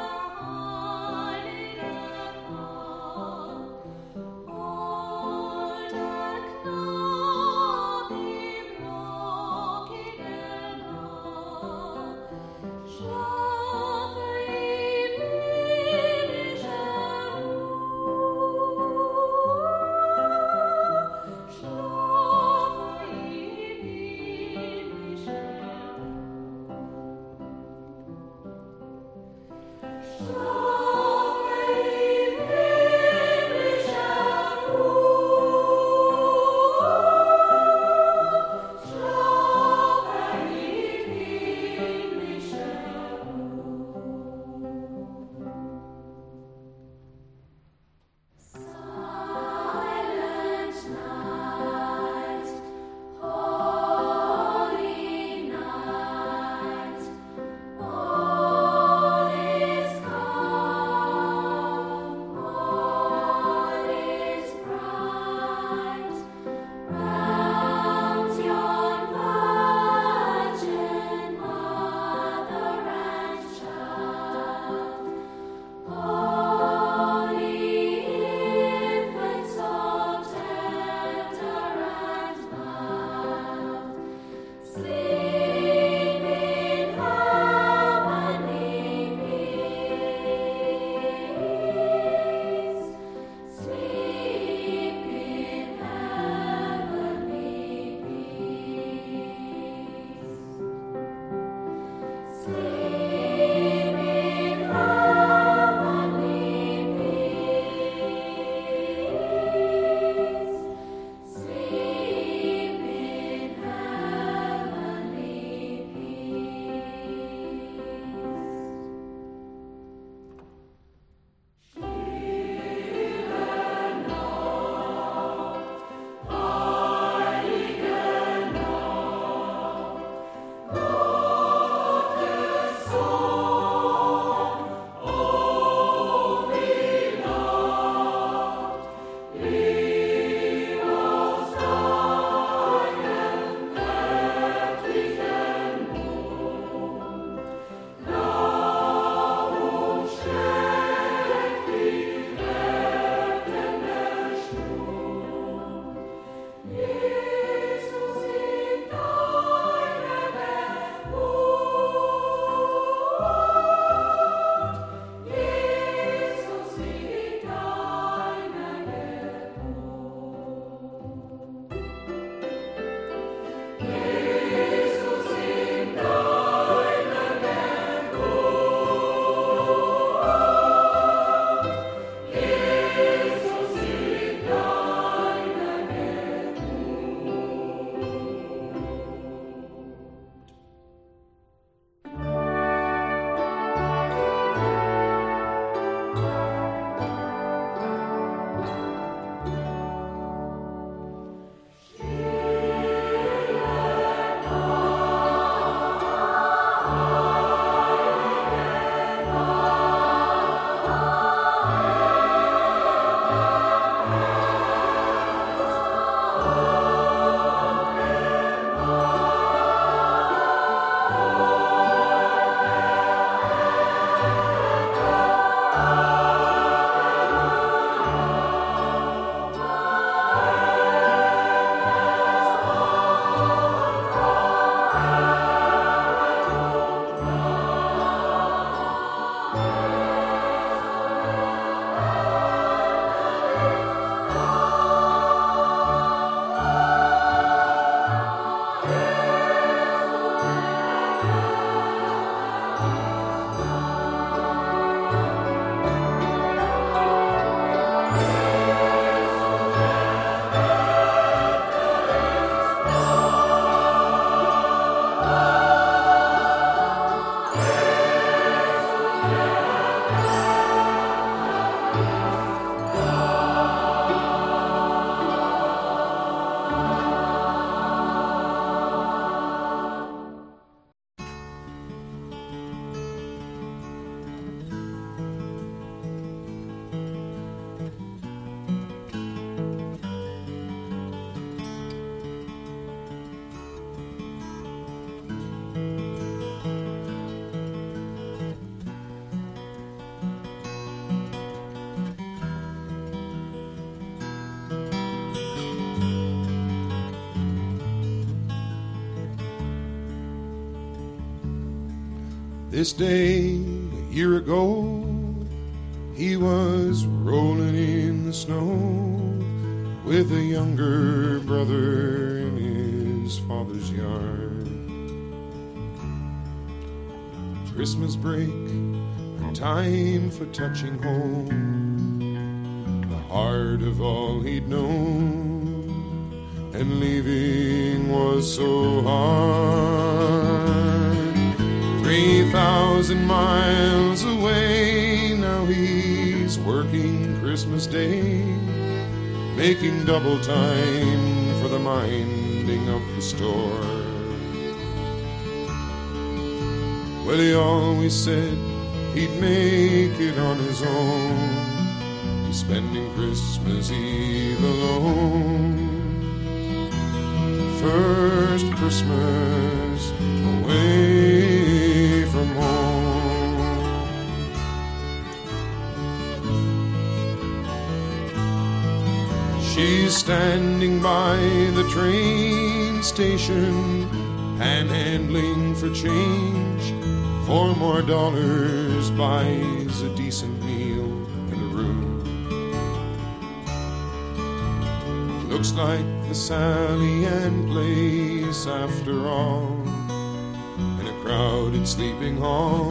S10: This day, a year ago, he was rolling in the snow with a younger brother in his father's yard. Christmas break and time for touching home, the heart of all he'd known, and leaving was so hard. Three thousand miles away, now he's working Christmas Day, making double time for the minding of the store. Well, he always said he'd make it on his own. He's spending Christmas Eve alone. First Christmas away from home. She's standing by the train station, panhandling for change. Four more dollars buys a decent meal and a room. Looks like the Sally Ann place after all, in a crowded sleeping hall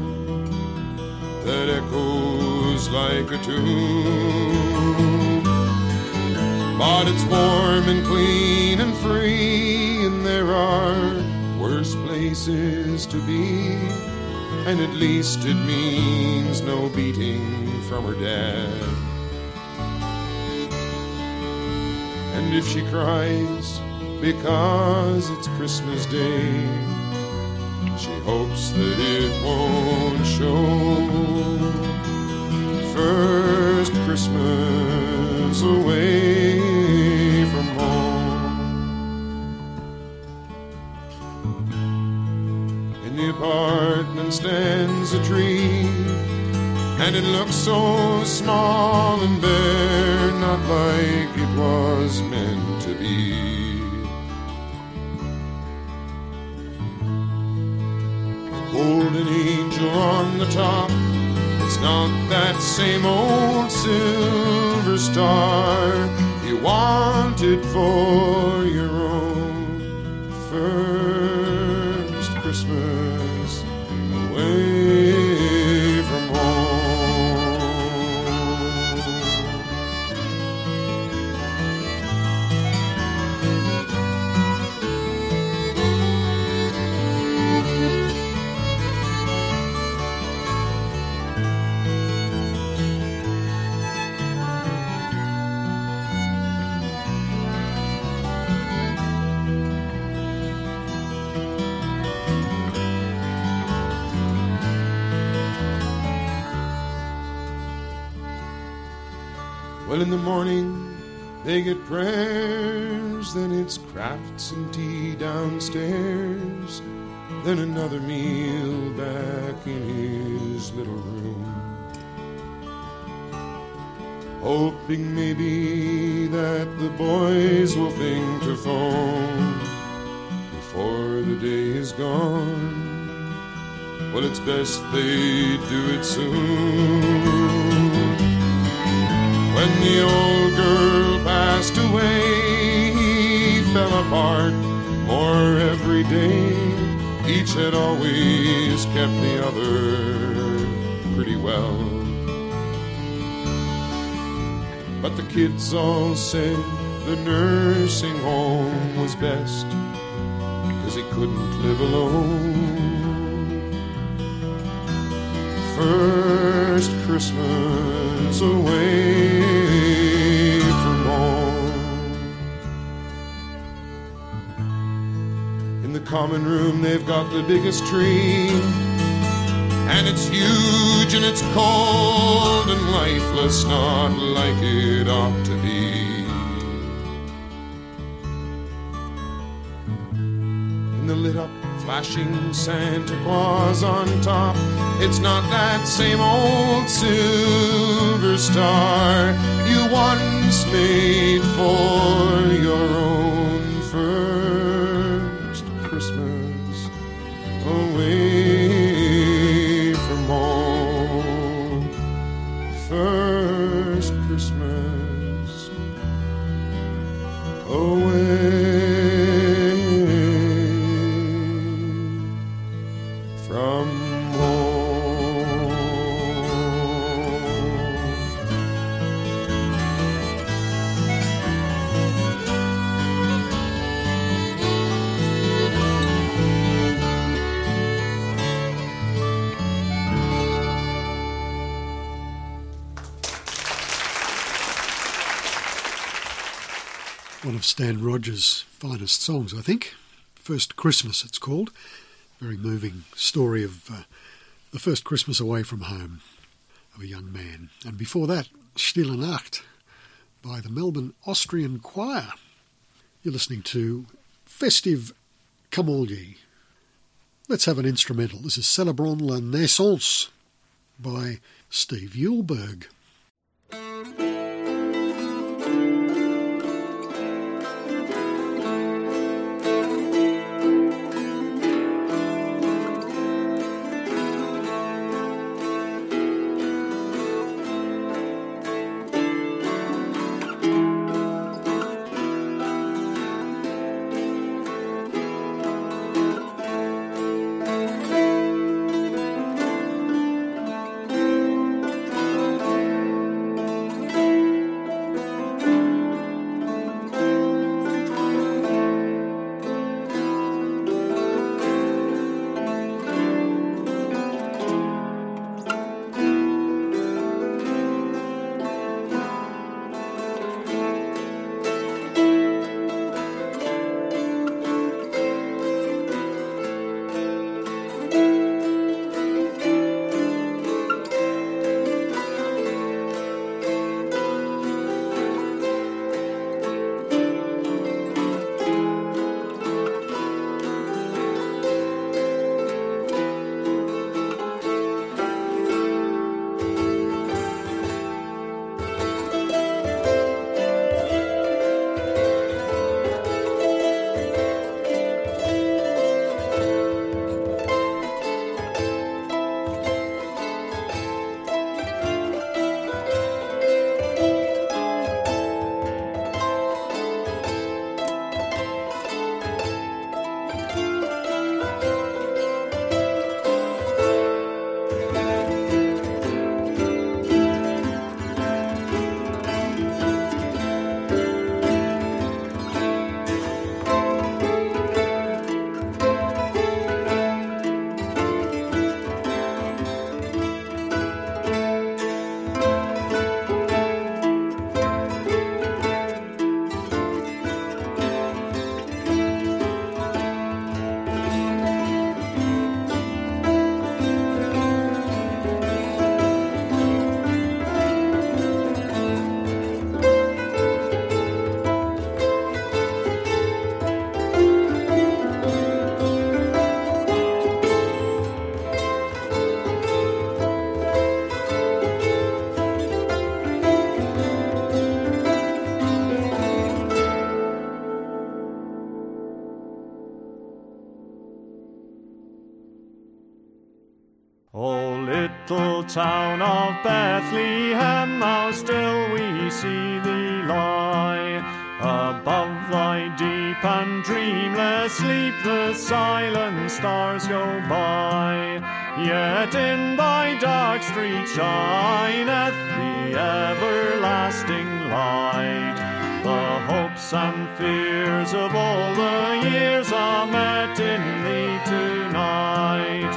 S10: that echoes like a tomb. But it's warm and clean and free, and there are worse places to be, and at least it means no beating from her dad. And if she cries because it's Christmas Day, she hopes that it won't show. First Christmas away from home. In the apartment stands a tree, and it looks so small and bare, not like it was meant to be. A golden angel on the top, it's not that same old silver star you wanted for your own first Christmas away from home. Well, in the morning they get prayers, then it's crafts and tea downstairs, then another meal back in his little room, hoping maybe that the boys will think to phone before the day is gone. Well, it's best they do it soon. When the old girl passed away, he fell apart more every day. Each had always kept the other pretty well. But the kids all said the nursing home was best, 'cause he couldn't live alone. First Christmas away from home. In the common room they've got the biggest tree, and it's huge and it's cold and lifeless, not like it ought to be. In the lit up flashing Santa Claus on top, it's not that same old silver star you once made for your own first Christmas away
S1: one of Stan Rogers' finest songs, I think. First Christmas, it's called. Very moving story of uh, the first Christmas away from home of a young man. And before that, Stille Nacht by the Melbourne Austrian Choir. You're listening to Festive Come All Ye. Let's have an instrumental. This is Célébrons la Naissance by Steve Eulberg.
S3: Town of Bethlehem, how still we see thee lie. Above thy deep and dreamless sleep the silent stars go by. Yet in thy dark street shineth the everlasting light. The hopes and fears of all the years are met in thee tonight.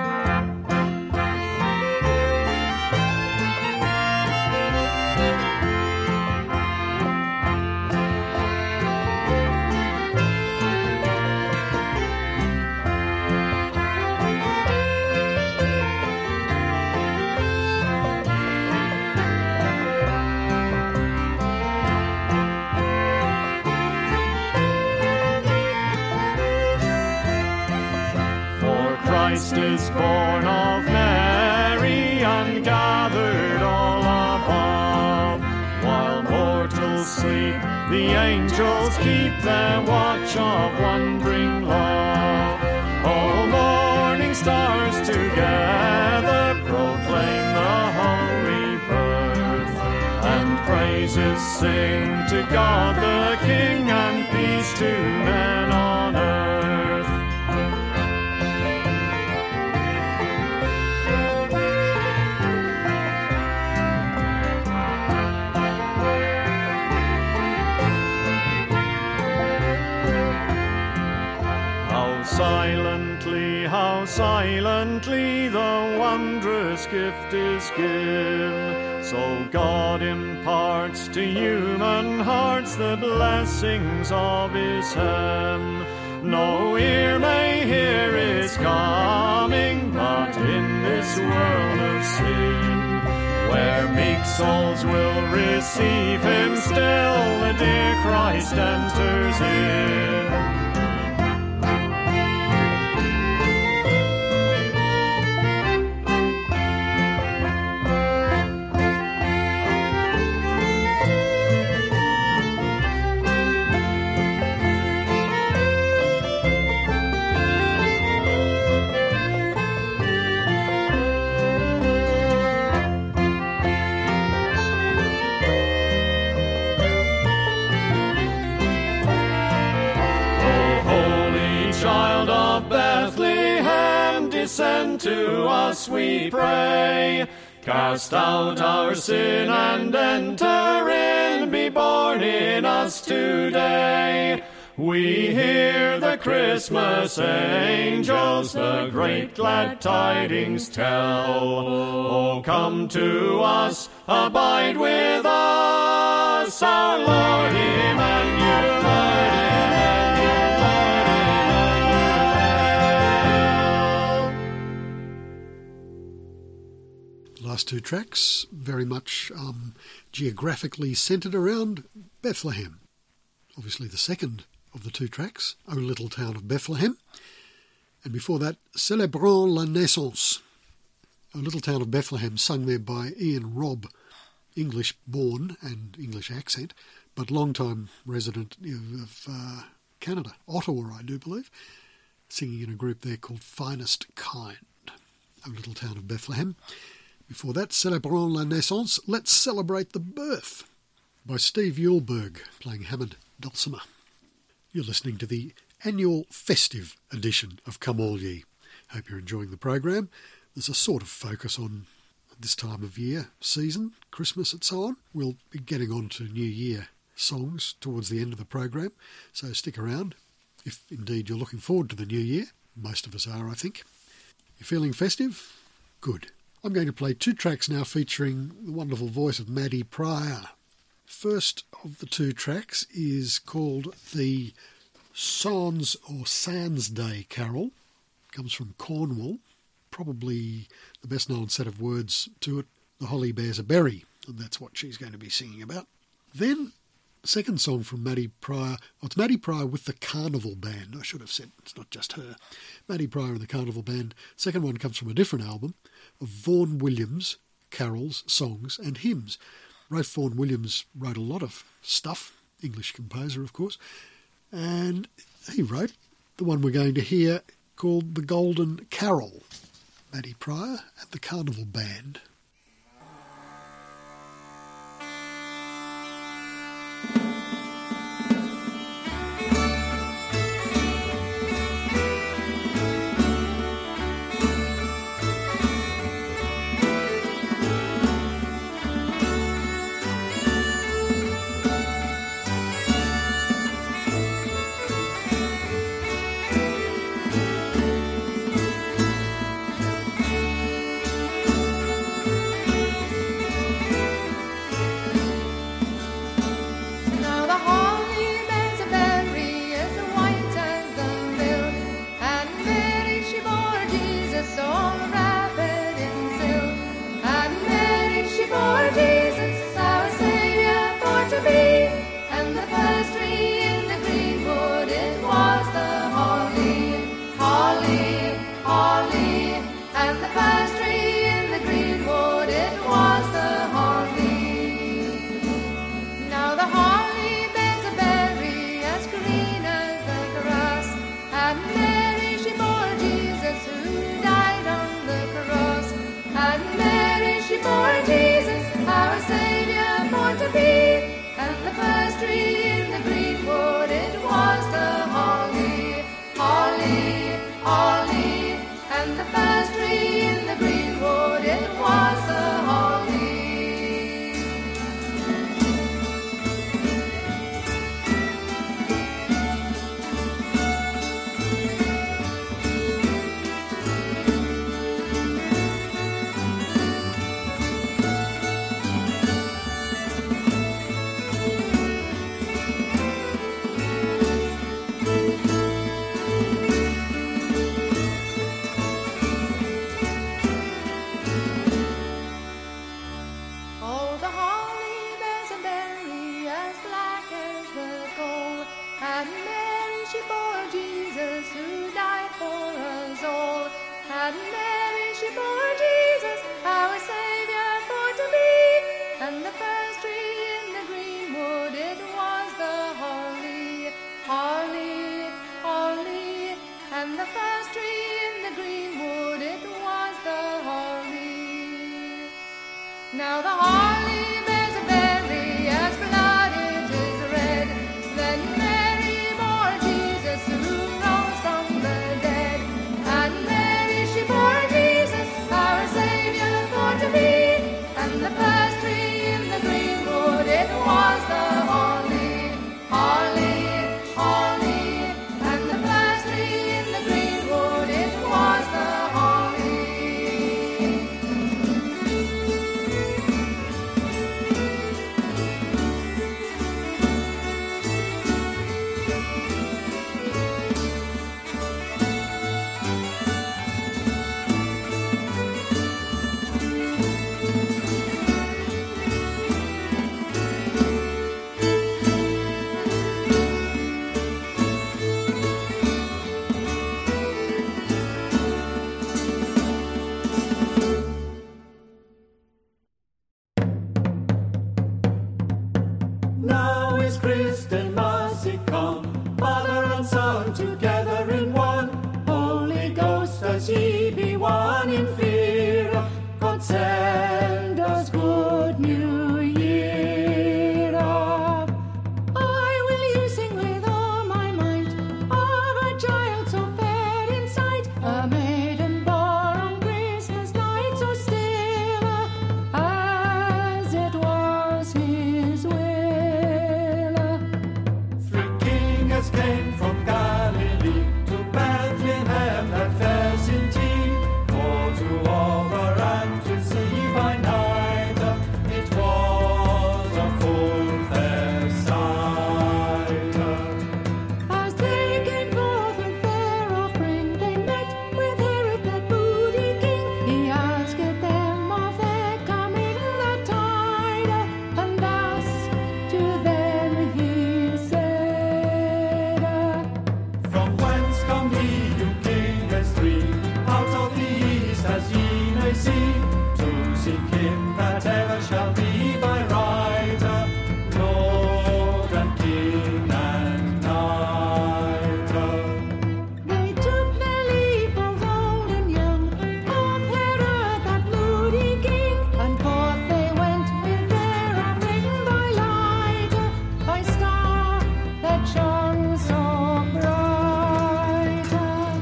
S3: Christ is born of Mary and gathered all above. While mortals sleep, the angels keep their watch of wondering love. All morning stars together proclaim the holy birth, and praises sing to God the King and peace to men on earth. Silently, how silently the wondrous gift is given.
S11: So God imparts to human hearts the blessings of his hand. No ear may hear his coming, but in this world of sin, where meek souls will receive him still, the dear Christ enters in. Send to us, we pray. Cast out our sin and enter in. Be born in us today. We hear the Christmas angels the great glad tidings tell. Oh, come to us, abide with us, our Lord Emmanuel, Lord
S1: Last two tracks, very much um, geographically centred around Bethlehem. Obviously the second of the two tracks, O Little Town of Bethlehem. And before that, Célébrons la Naissance, O Little Town of Bethlehem, sung there by Ian Robb, English-born and English accent, but long-time resident of uh, Canada, Ottawa, I do believe, singing in a group there called Finest Kind, O Little Town of Bethlehem. Before that, Célébrons la Naissance, Let's Celebrate the Birth, by Steve Eulberg, playing Hammond dulcimer. You're listening to the annual festive edition of Come All Ye. Hope you're enjoying the program. There's a sort of focus on this time of year, season, Christmas and so on. We'll be getting on to New Year songs towards the end of the program, so stick around if indeed you're looking forward to the new year. Most of us are, I think. You're feeling festive? Good. I'm going to play two tracks now featuring the wonderful voice of Maddie Pryor. First of the two tracks is called the Sans or Sans Day Carol. It comes from Cornwall. Probably the best known set of words to it, The Holly Bears a Berry, and that's what she's going to be singing about. Then, the second song from Maddie Pryor. Oh, it's Maddie Pryor with the Carnival Band. I should have said it's not just her. Maddie Pryor and the Carnival Band. Second one comes from a different album of Vaughan Williams, carols, songs and hymns. Ralph Vaughan Williams wrote a lot of stuff, English composer of course, and he wrote the one we're going to hear called The Golden Carol. Maddie Pryor and the Carnival Band.
S2: Jesus who died for us all. And Mary, she bore Jesus, our Saviour for to be. And the first tree in the greenwood, it was the holly, holly, holly. And the first tree in the greenwood, it was the holly. Now the holly bears a berry as blood it is red. Then Mary bore Jesus who rose from the dead. And Mary, she bore Jesus, our Saviour for to be. And the first tree in the greenwood, it was the holly, holly, holly. And the first tree in the greenwood, it was the holly.
S11: Now is Christ and mercy come, Father and Son together in one. Holy Ghost, as ye be one in fear, God send us good new year. I will you sing with all my might of a child so fair in sight, a maiden born on Christmas night so still, as it was his will. Three kings came from Galilee to Bethlehem, that fair city, for to offer and to see by night. It was a full fair sight. As they came forth with their offering, they met with Herod that moody king. He asked them of their coming that tide, and thus to them he said, From whence come ye, you kings three? Out of the east, as ye may see, to seek him that ever shall be by right, Lord and King and Knight. They took their leave both old and young of Herod that moody king, and forth they went with their offering by light, by star that shone so bright.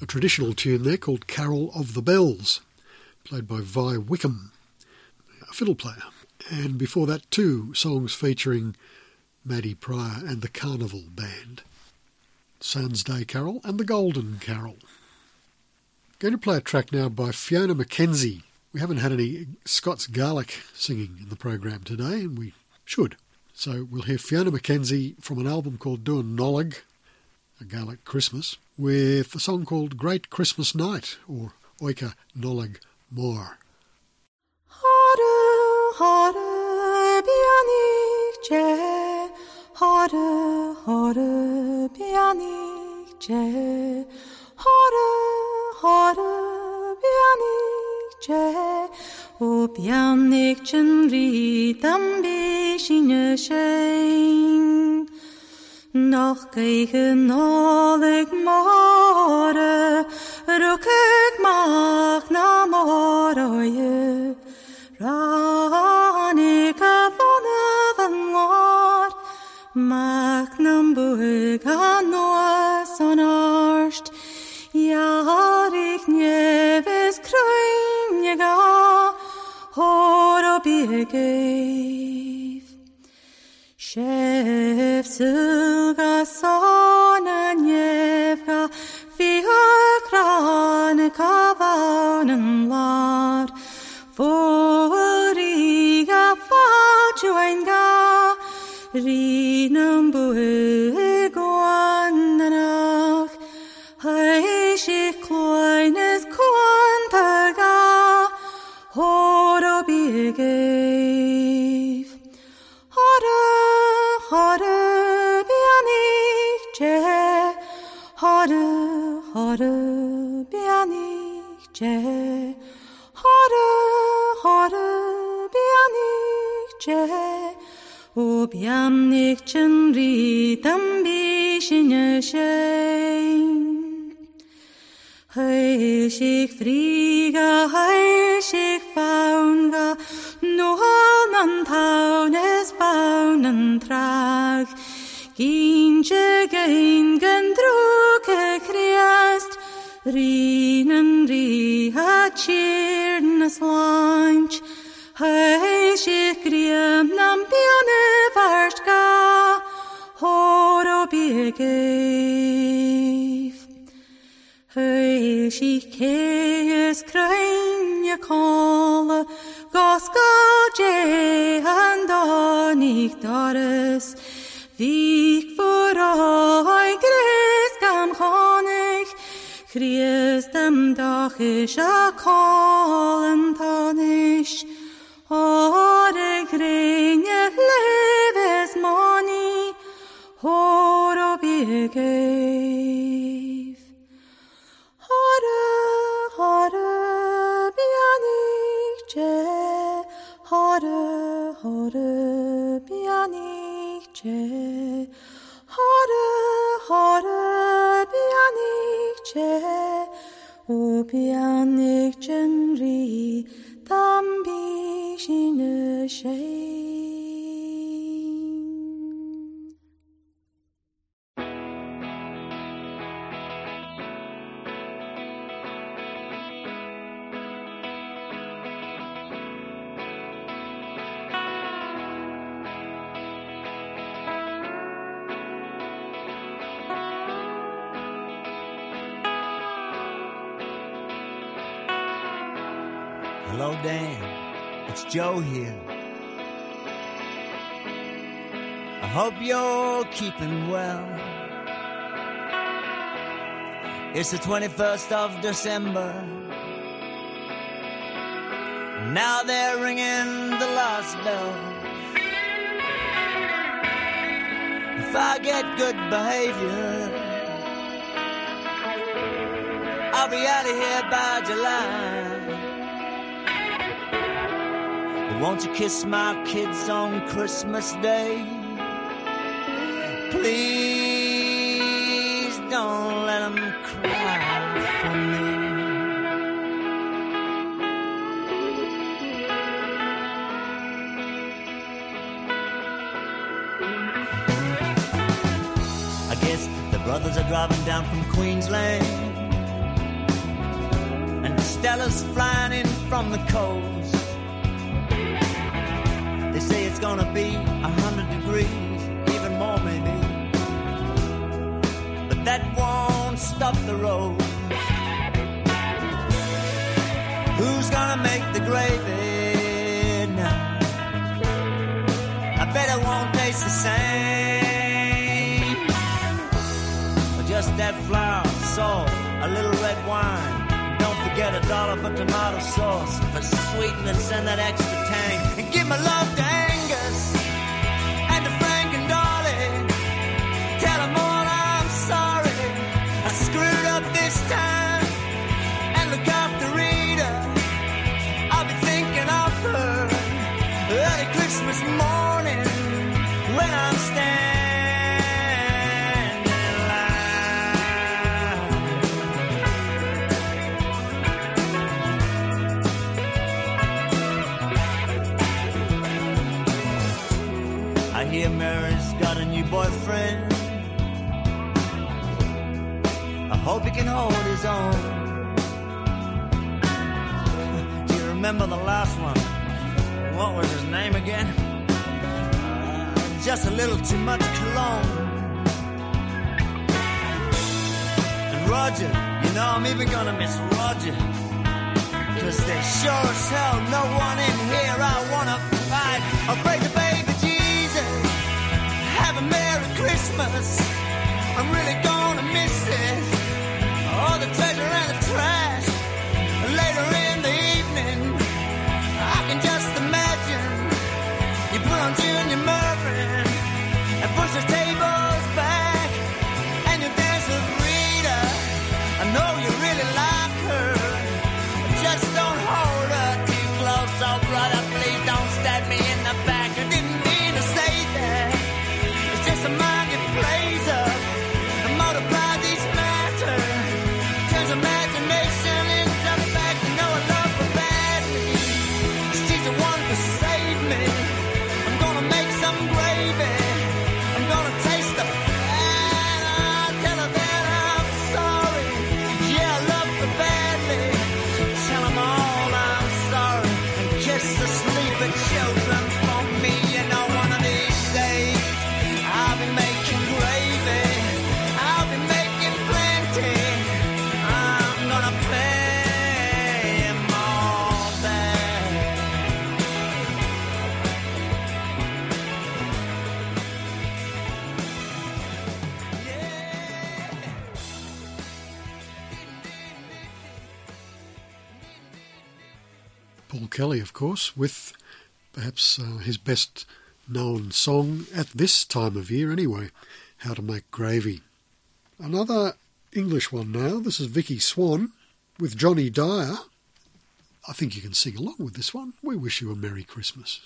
S1: a traditional tune there called Carol of the Bells, played by Vi Wickham, a fiddle player. And before that, two songs featuring Maddie Pryor and the Carnival Band, Sun's Day Carol and the Golden Carol. Going to play a track now by Fiona McKenzie. We haven't had any Scots Gaelic singing in the program today, and we should. So we'll hear Fiona McKenzie from an album called Doon Nollag, a Gaelic Christmas, with a song called Great Christmas Night, or Oika Nollag Mór.
S2: Hare, hare, bianig je, hare, hare, bianig je, hare, hare, bianig je, o bianig jen ri dambi shine shein. Noch geigen nolig more, rukig mach na moroye, ranig a vonne van lor, mach nam buig a noas on arst, jarig neves kruinjega, horo biegev. Chef silga sana nievga, fiakran kavanen lad, foriga fajuenga, rinum buiguananach, heishik kleines quantaga, horo biegev. Hare, hare, bianig je, hare, hare, bianig je, hare, hare, bianig je, o bianig jen ri dambi shine shein. Heishik friga, heishik faunga, noal nan taunes faunen trag, ginje gein gendruke kriast, rinen ri ha cheernas lunch, heishik griem nam pione varska, horo biegev. Heishik kees kreinje kolle, Goskal je and onig doris, vik for oi gris gam honig, Chries dem dachish a colin tonish, ore grinje leves moni, horo biegev. Hare, hare, bianig je, hare, hare, bianig je, hare, hare, bianig je, o bianig jenri, dambi shine shein.
S12: Hello, Dan. It's Joe here. I hope you're keeping well. It's the twenty-first of December. Now they're ringing the last bell. If I get good behavior, I'll be out of here by July. Won't you kiss my kids on Christmas Day? Please don't let them cry for me. I guess the brothers are driving down from Queensland. Stella's flying in from the coast. They say it's gonna be a hundred degrees, even more maybe. But that won't stop the road. Who's gonna make the gravy now? I bet it won't taste the same. Just that flour, salt, a little red wine. Don't forget a dollar for tomato sauce for sweetness and that extra tang. And give my love to Angus and to Frank and Dolly. Tell them all I'm sorry. I screwed up this time. And look after Rita. I'll be thinking of her early Christmas morning when I'm standing. I hear Mary's got a new boyfriend. I hope he can hold his own. Do you remember the last one? What was his name again? Uh, just a little too much cologne. And Roger, you know I'm even gonna miss Roger. Cause there's sure as hell no one in here I wanna fight. I'll pray to baby Jesus, have a Merry Christmas. I'm really gonna miss it. All the treasure and the trash. Later in the evening, I can just imagine you put on Junior Murphy and push the tables back and you dance with Rita. I know you really like her. Just don't hold her too close, oh brother, please don't stab me in the back. I didn't mean to say that. It's just a mind that plays up and multiply these matter. Turns imagination into the fact you know I love her badly. She's the one to save me. I'm gonna make some gravy. I'm gonna taste the fat. I'll tell her that I'm sorry. Yeah, I love her badly. Tell them all I'm sorry and kiss the sleeping children for me. You know, one of these days I'll be making gravy. I'll be making plenty. I'm gonna pay him all back.
S1: Paul Kelly, of course, with perhaps uh, his best known song at this time of year anyway, How to Make Gravy. Another English one now. This is Vicky Swan with Johnny Dyer. I think you can sing along with this one. We wish you a Merry Christmas.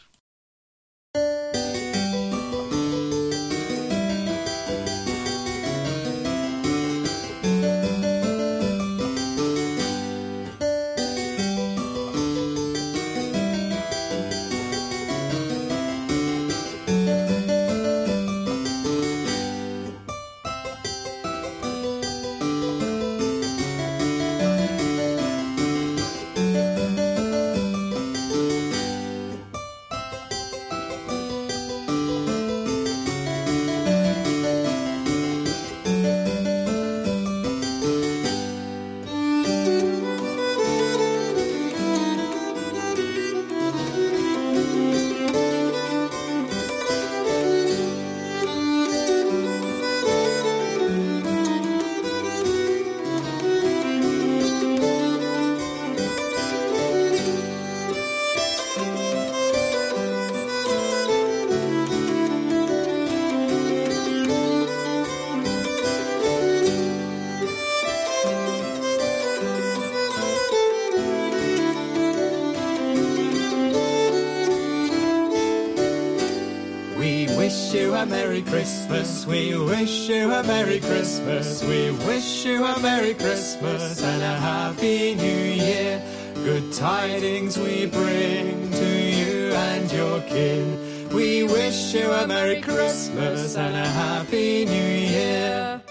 S11: wish you a Merry Christmas, we wish you a Merry Christmas, we wish you a Merry Christmas and a Happy New Year. Good tidings we bring to you and your kin. We wish you a Merry Christmas and a Happy New Year.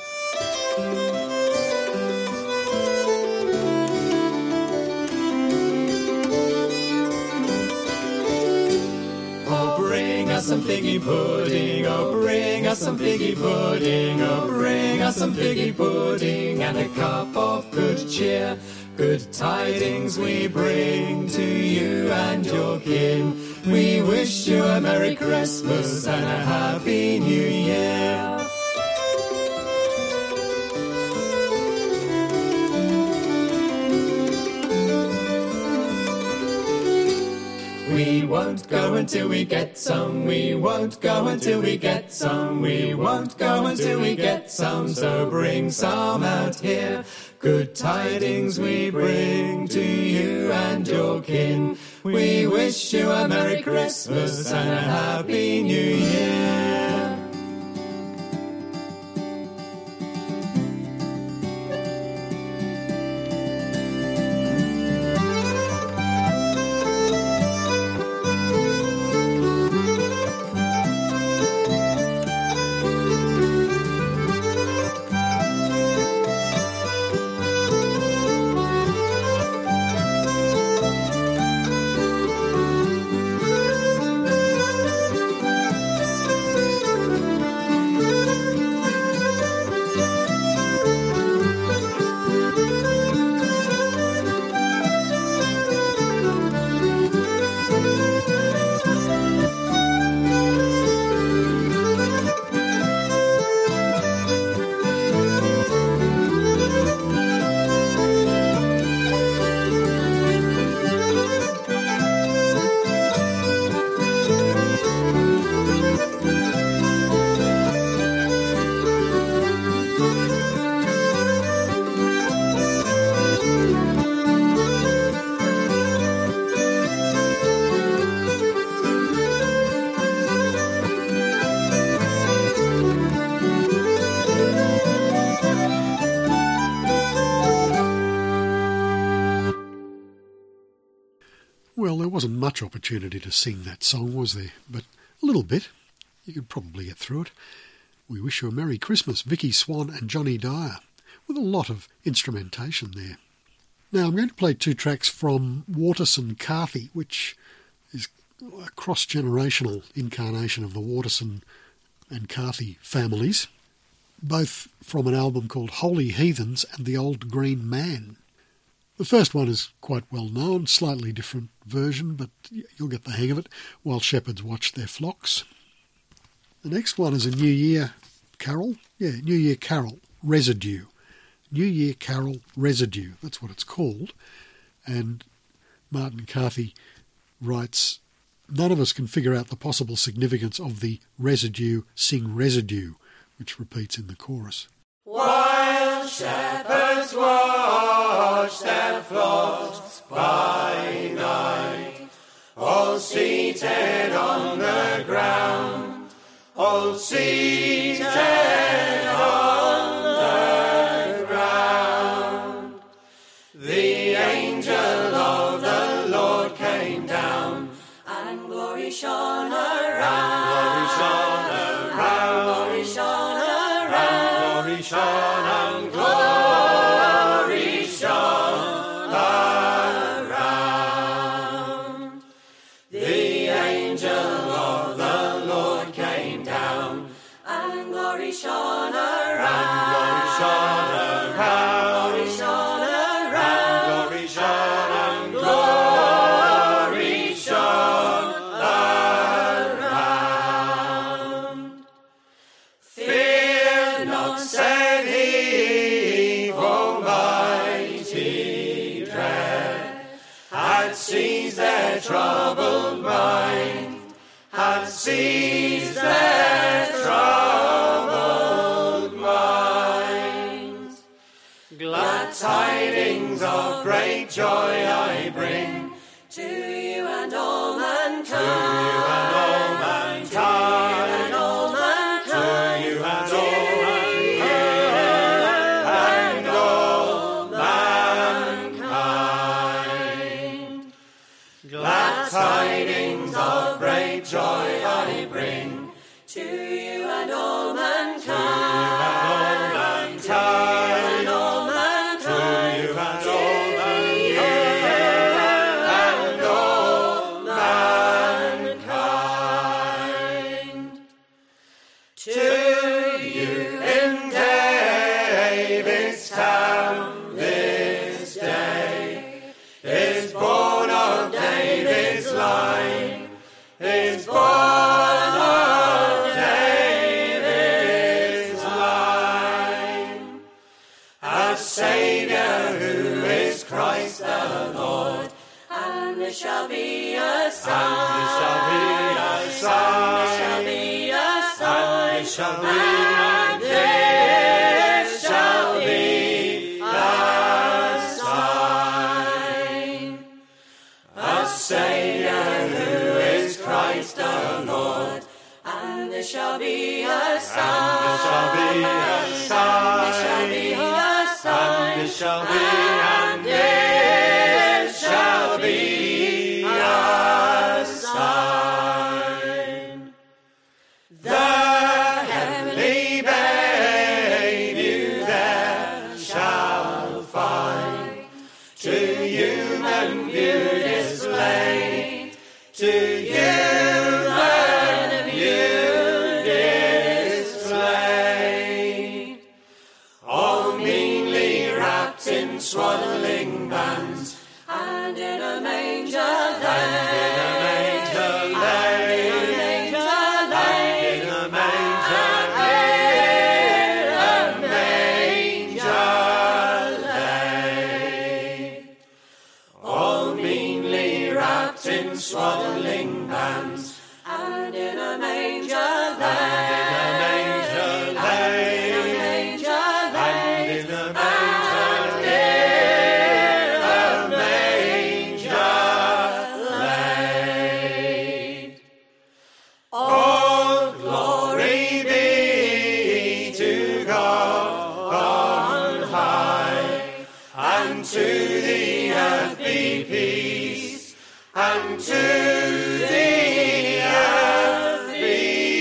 S11: some figgy pudding, oh bring us some figgy pudding, oh bring us some figgy pudding, and a cup of good cheer. Good tidings we bring to you and your kin. We wish you a Merry Christmas and a Happy New Year. We won't go until we get some, we won't go until we get some, we won't go until we get some, so bring some out here. Good tidings we bring to you and your kin. We wish you a Merry Christmas and a Happy New Year.
S1: Well, there wasn't much opportunity to sing that song, was there? But a little bit. You could probably get through it. We wish you a Merry Christmas, Vicky Swan and Johnny Dyer, with a lot of instrumentation there. Now, I'm going to play two tracks from Waterson Carthy, which is a cross-generational incarnation of the Waterson and Carthy families, both from an album called Holy Heathens and The Old Green Man. The first one is quite well known, slightly different version, but you'll get the hang of it, While Shepherds Watch Their Flocks. The next one is a New Year carol. Yeah, New Year carol, Residue. New Year carol, Residue, that's what it's called. And Martin Carthy writes, none of us can figure out the possible significance of the residue, sing residue, which repeats in the chorus.
S5: While shepherds watch their flocks by night, all seated on the ground, all seated on the ground, the angel of the Lord came down,
S2: and glory shone around,
S5: glory shone around,
S2: glory shone around,
S5: glory shone and glory shone around. The angel of the Lord came down,
S2: and glory shone around,
S5: glory shone around,
S2: glory shone around,
S5: glory shone and glory shone around. Fear not, said he, for mighty dread had seized their troubled mind, had seized their troubled minds. Glad tidings of great joy I bring
S2: to you and all mankind,
S5: to you and all mankind,
S2: and all mankind,
S5: to you and all mankind, and all mankind. Glad tidings of great joy I bring
S2: to you and all mankind,
S5: to you and all mankind,
S2: and all mankind,
S5: to you and all mankind, and all mankind.
S11: is born of David's line, is born of David's line. A Saviour who is Christ the Lord,
S2: and there shall be a sign,
S11: and there shall be a sign,
S2: there shall be a sign,
S11: and there shall be,
S2: and there shall be a sign. A Saviour who is Christ the Lord, and there shall be a sign,
S11: and there shall be a sign,
S2: there shall be a sign,
S11: and there shall be,
S2: and there shall be a sign. The heavenly babe you there shall find, to human view displayed, to human view displayed. All meanly wrapped in swaddling bands, and in a manger laid, and in a manger laid,
S11: in a manger
S2: and in a manger laid. All meanly wrapped in swaddling bands, and in a manger laid,
S11: in a manger laid,
S2: in a manger laid,
S11: in a
S2: and
S11: manger
S2: in a manger laid. All glory be to God on high, and to the earth be peace, and to the earth be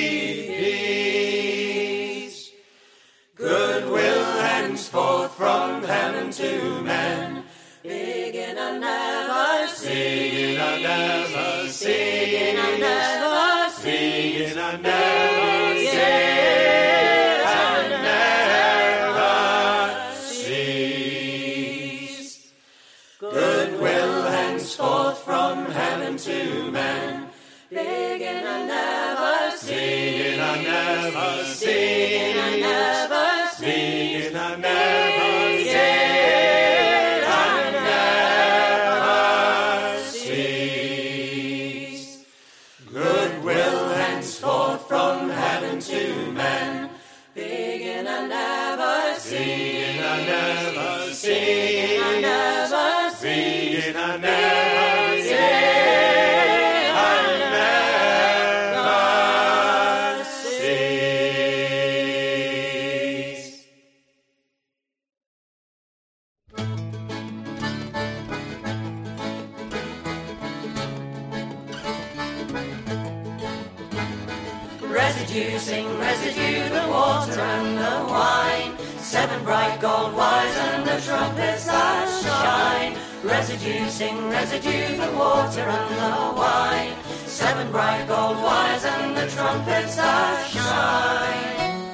S2: peace. Goodwill henceforth from heaven to men, begin and never cease,
S11: begin and never cease,
S2: begin and never cease,
S11: begin and never cease,
S2: and never cease. Goodwill henceforth from heaven to men, begin and never cease,
S11: begin and never cease,
S2: begin and never cease,
S11: begin and never cease,
S2: and never cease. Goodwill henceforth from heaven to men, begin and never cease,
S11: begin and never cease,
S2: begin and never cease,
S11: begin and never cease, and never cease.
S2: Residue, sing residue, the water and the wine. Seven bright gold wires and the trumpets that shine. Residue, sing residue, the water and the wine. Seven bright gold wires and the trumpets that shine.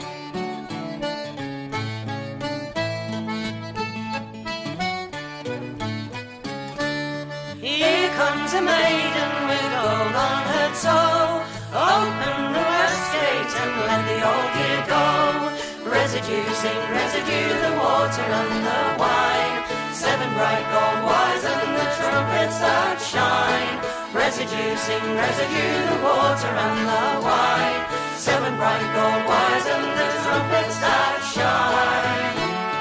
S2: Here comes a maiden with gold on her toe. Open the west gate and let the old year go. Residue, sing residue, the water and the wine. Seven bright gold wires and the trumpets that shine. Residue, sing residue, the water and the wine. Seven bright gold wires and the trumpets that shine.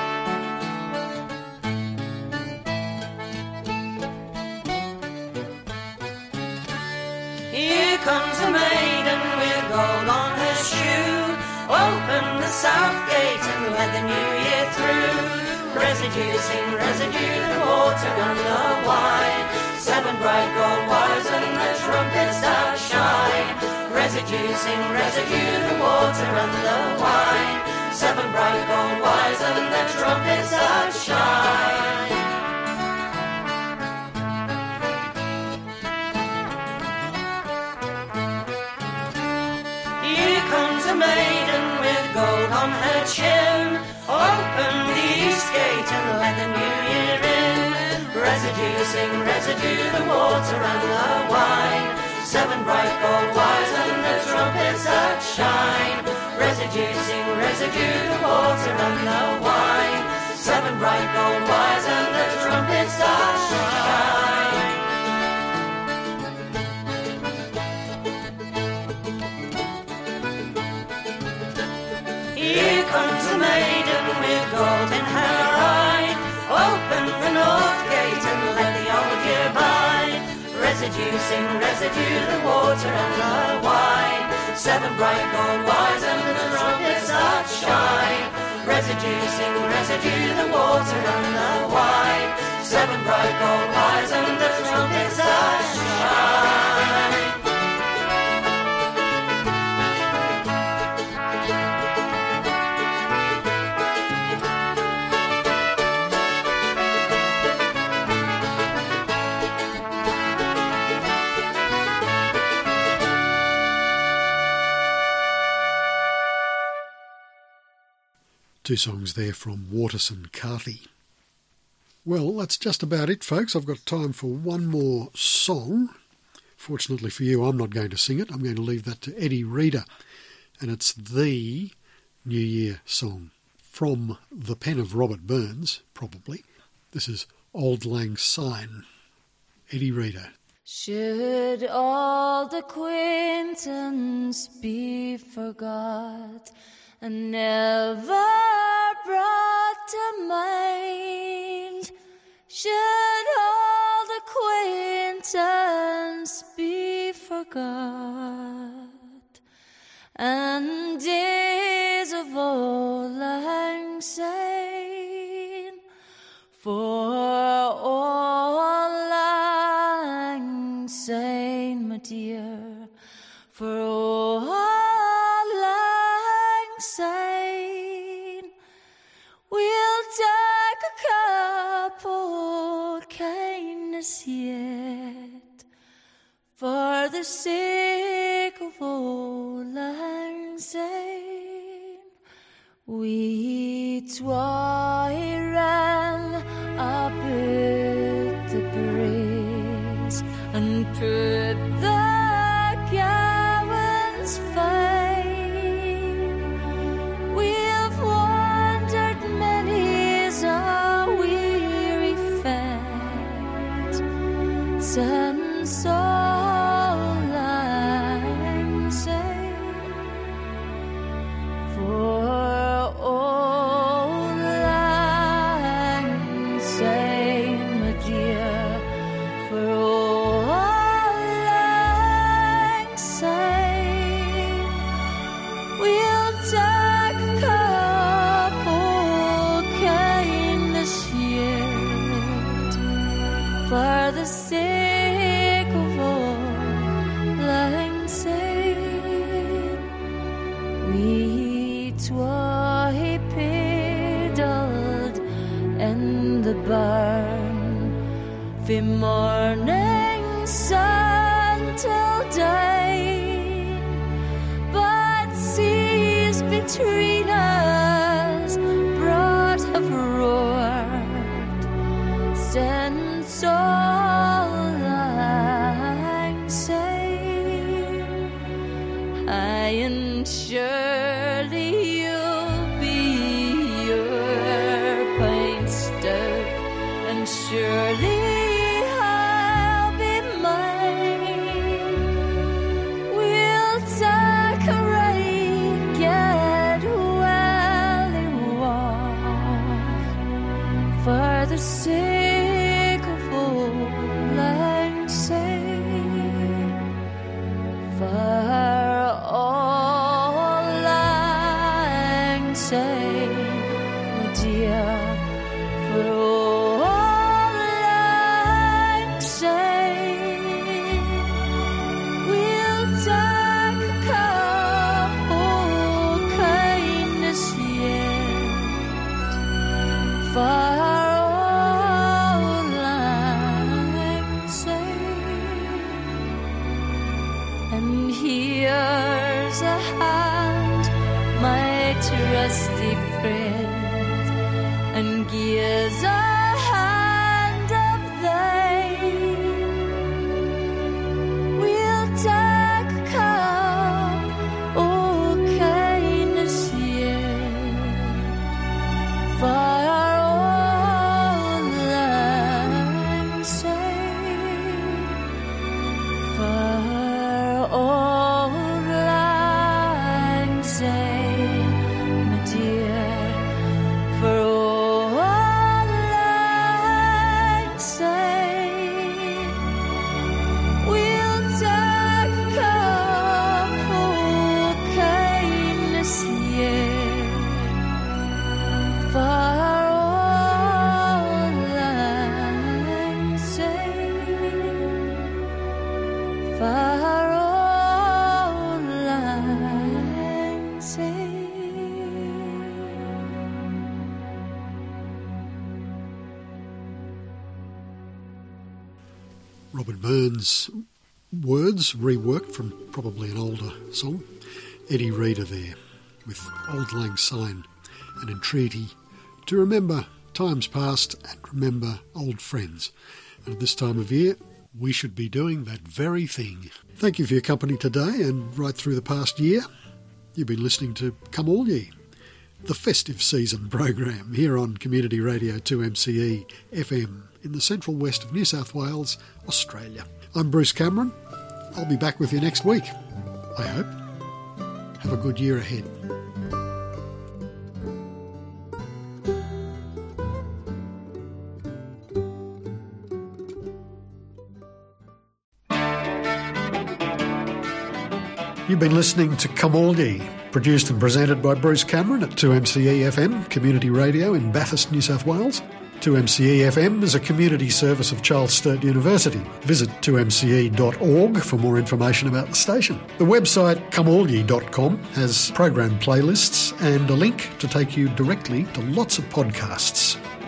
S2: Here comes a maiden with gold on her shoe. Open the south gate and let the new year through. Residue, sing residue, the water and the wine. Seven bright gold wires and the trumpets that shine. Residue, sing residue, the water and the wine. Seven bright gold wires and the trumpets that shine. Here comes a maiden with gold on her chin. Open the east gate and let the new year in. Residue, sing residue, the water and the wine. Seven bright gold wires and the trumpets that shine. Residue, sing residue, the water and the wine. Seven bright gold wires and the trumpets that shine. Here comes a maiden with gold in her eye. Open the north gate and let the old year bide. Residue, sing residue, the water and the wine. Seven bright gold wires and the trumpets that shine. Residue, sing residue, the water and the wine. Seven bright gold wires and the trumpets that shine.
S1: Two songs there from Waterson Carthy. Well, that's just about it, folks. I've got time for one more song. Fortunately for you, I'm not going to sing it. I'm going to leave that to Eddie Reader. And it's the New Year song from the pen of Robert Burns, probably. This is Auld Lang Syne. Eddie Reader.
S13: Should old acquaintance be forgot and never brought to mind? Should old acquaintance be forgot and days of old lang syne? For old lang syne, my dear, for old lang syne, we'll take a cup of kindness yet, for the sake of old lang syne. We twa ran about the braes and put the gowans fine. We've wandered many's a weary fat since Auld Lang Syne. For Auld Lang Syne, my dear, for Auld Lang Syne, we'll take a cup of kindness yet, for the sake of Auld Lang Syne. We twa paddled in the barn from morning sun till day, but seas between us broad have roared since Auld Lang Syne. Aye, and surely you'll be your pint stout, and surely I'll be mine. We'll take a ride, get well walk, for the sake of Auld Lang Syne, for Auld Lang Syne, my dear, for Auld Lang Syne, we'll take a cup of kindness yet, for Auld Lang Syne. And here's a hand, my trusty friend, and gives a hand of our own lang syne.
S1: Robin Burns' words reworked from probably an older song. Eddie Reader there with Auld Lang Syne, an entreaty to remember times past and remember old friends. And at this time of year, we should be doing that very thing. Thank you for your company today and right through the past year. You've been listening to Come All Ye, the festive season program here on Community Radio two M C E F M in the central west of New South Wales, Australia. I'm Bruce Cameron. I'll be back with you next week, I hope. Have a good year ahead. You've been listening to Come All Ye, produced and presented by Bruce Cameron at two M C E F M, Community Radio in Bathurst, New South Wales. two M C E F M is a community service of Charles Sturt University. Visit two m c e dot org for more information about the station. The website come all ye dot com has program playlists and a link to take you directly to lots of podcasts.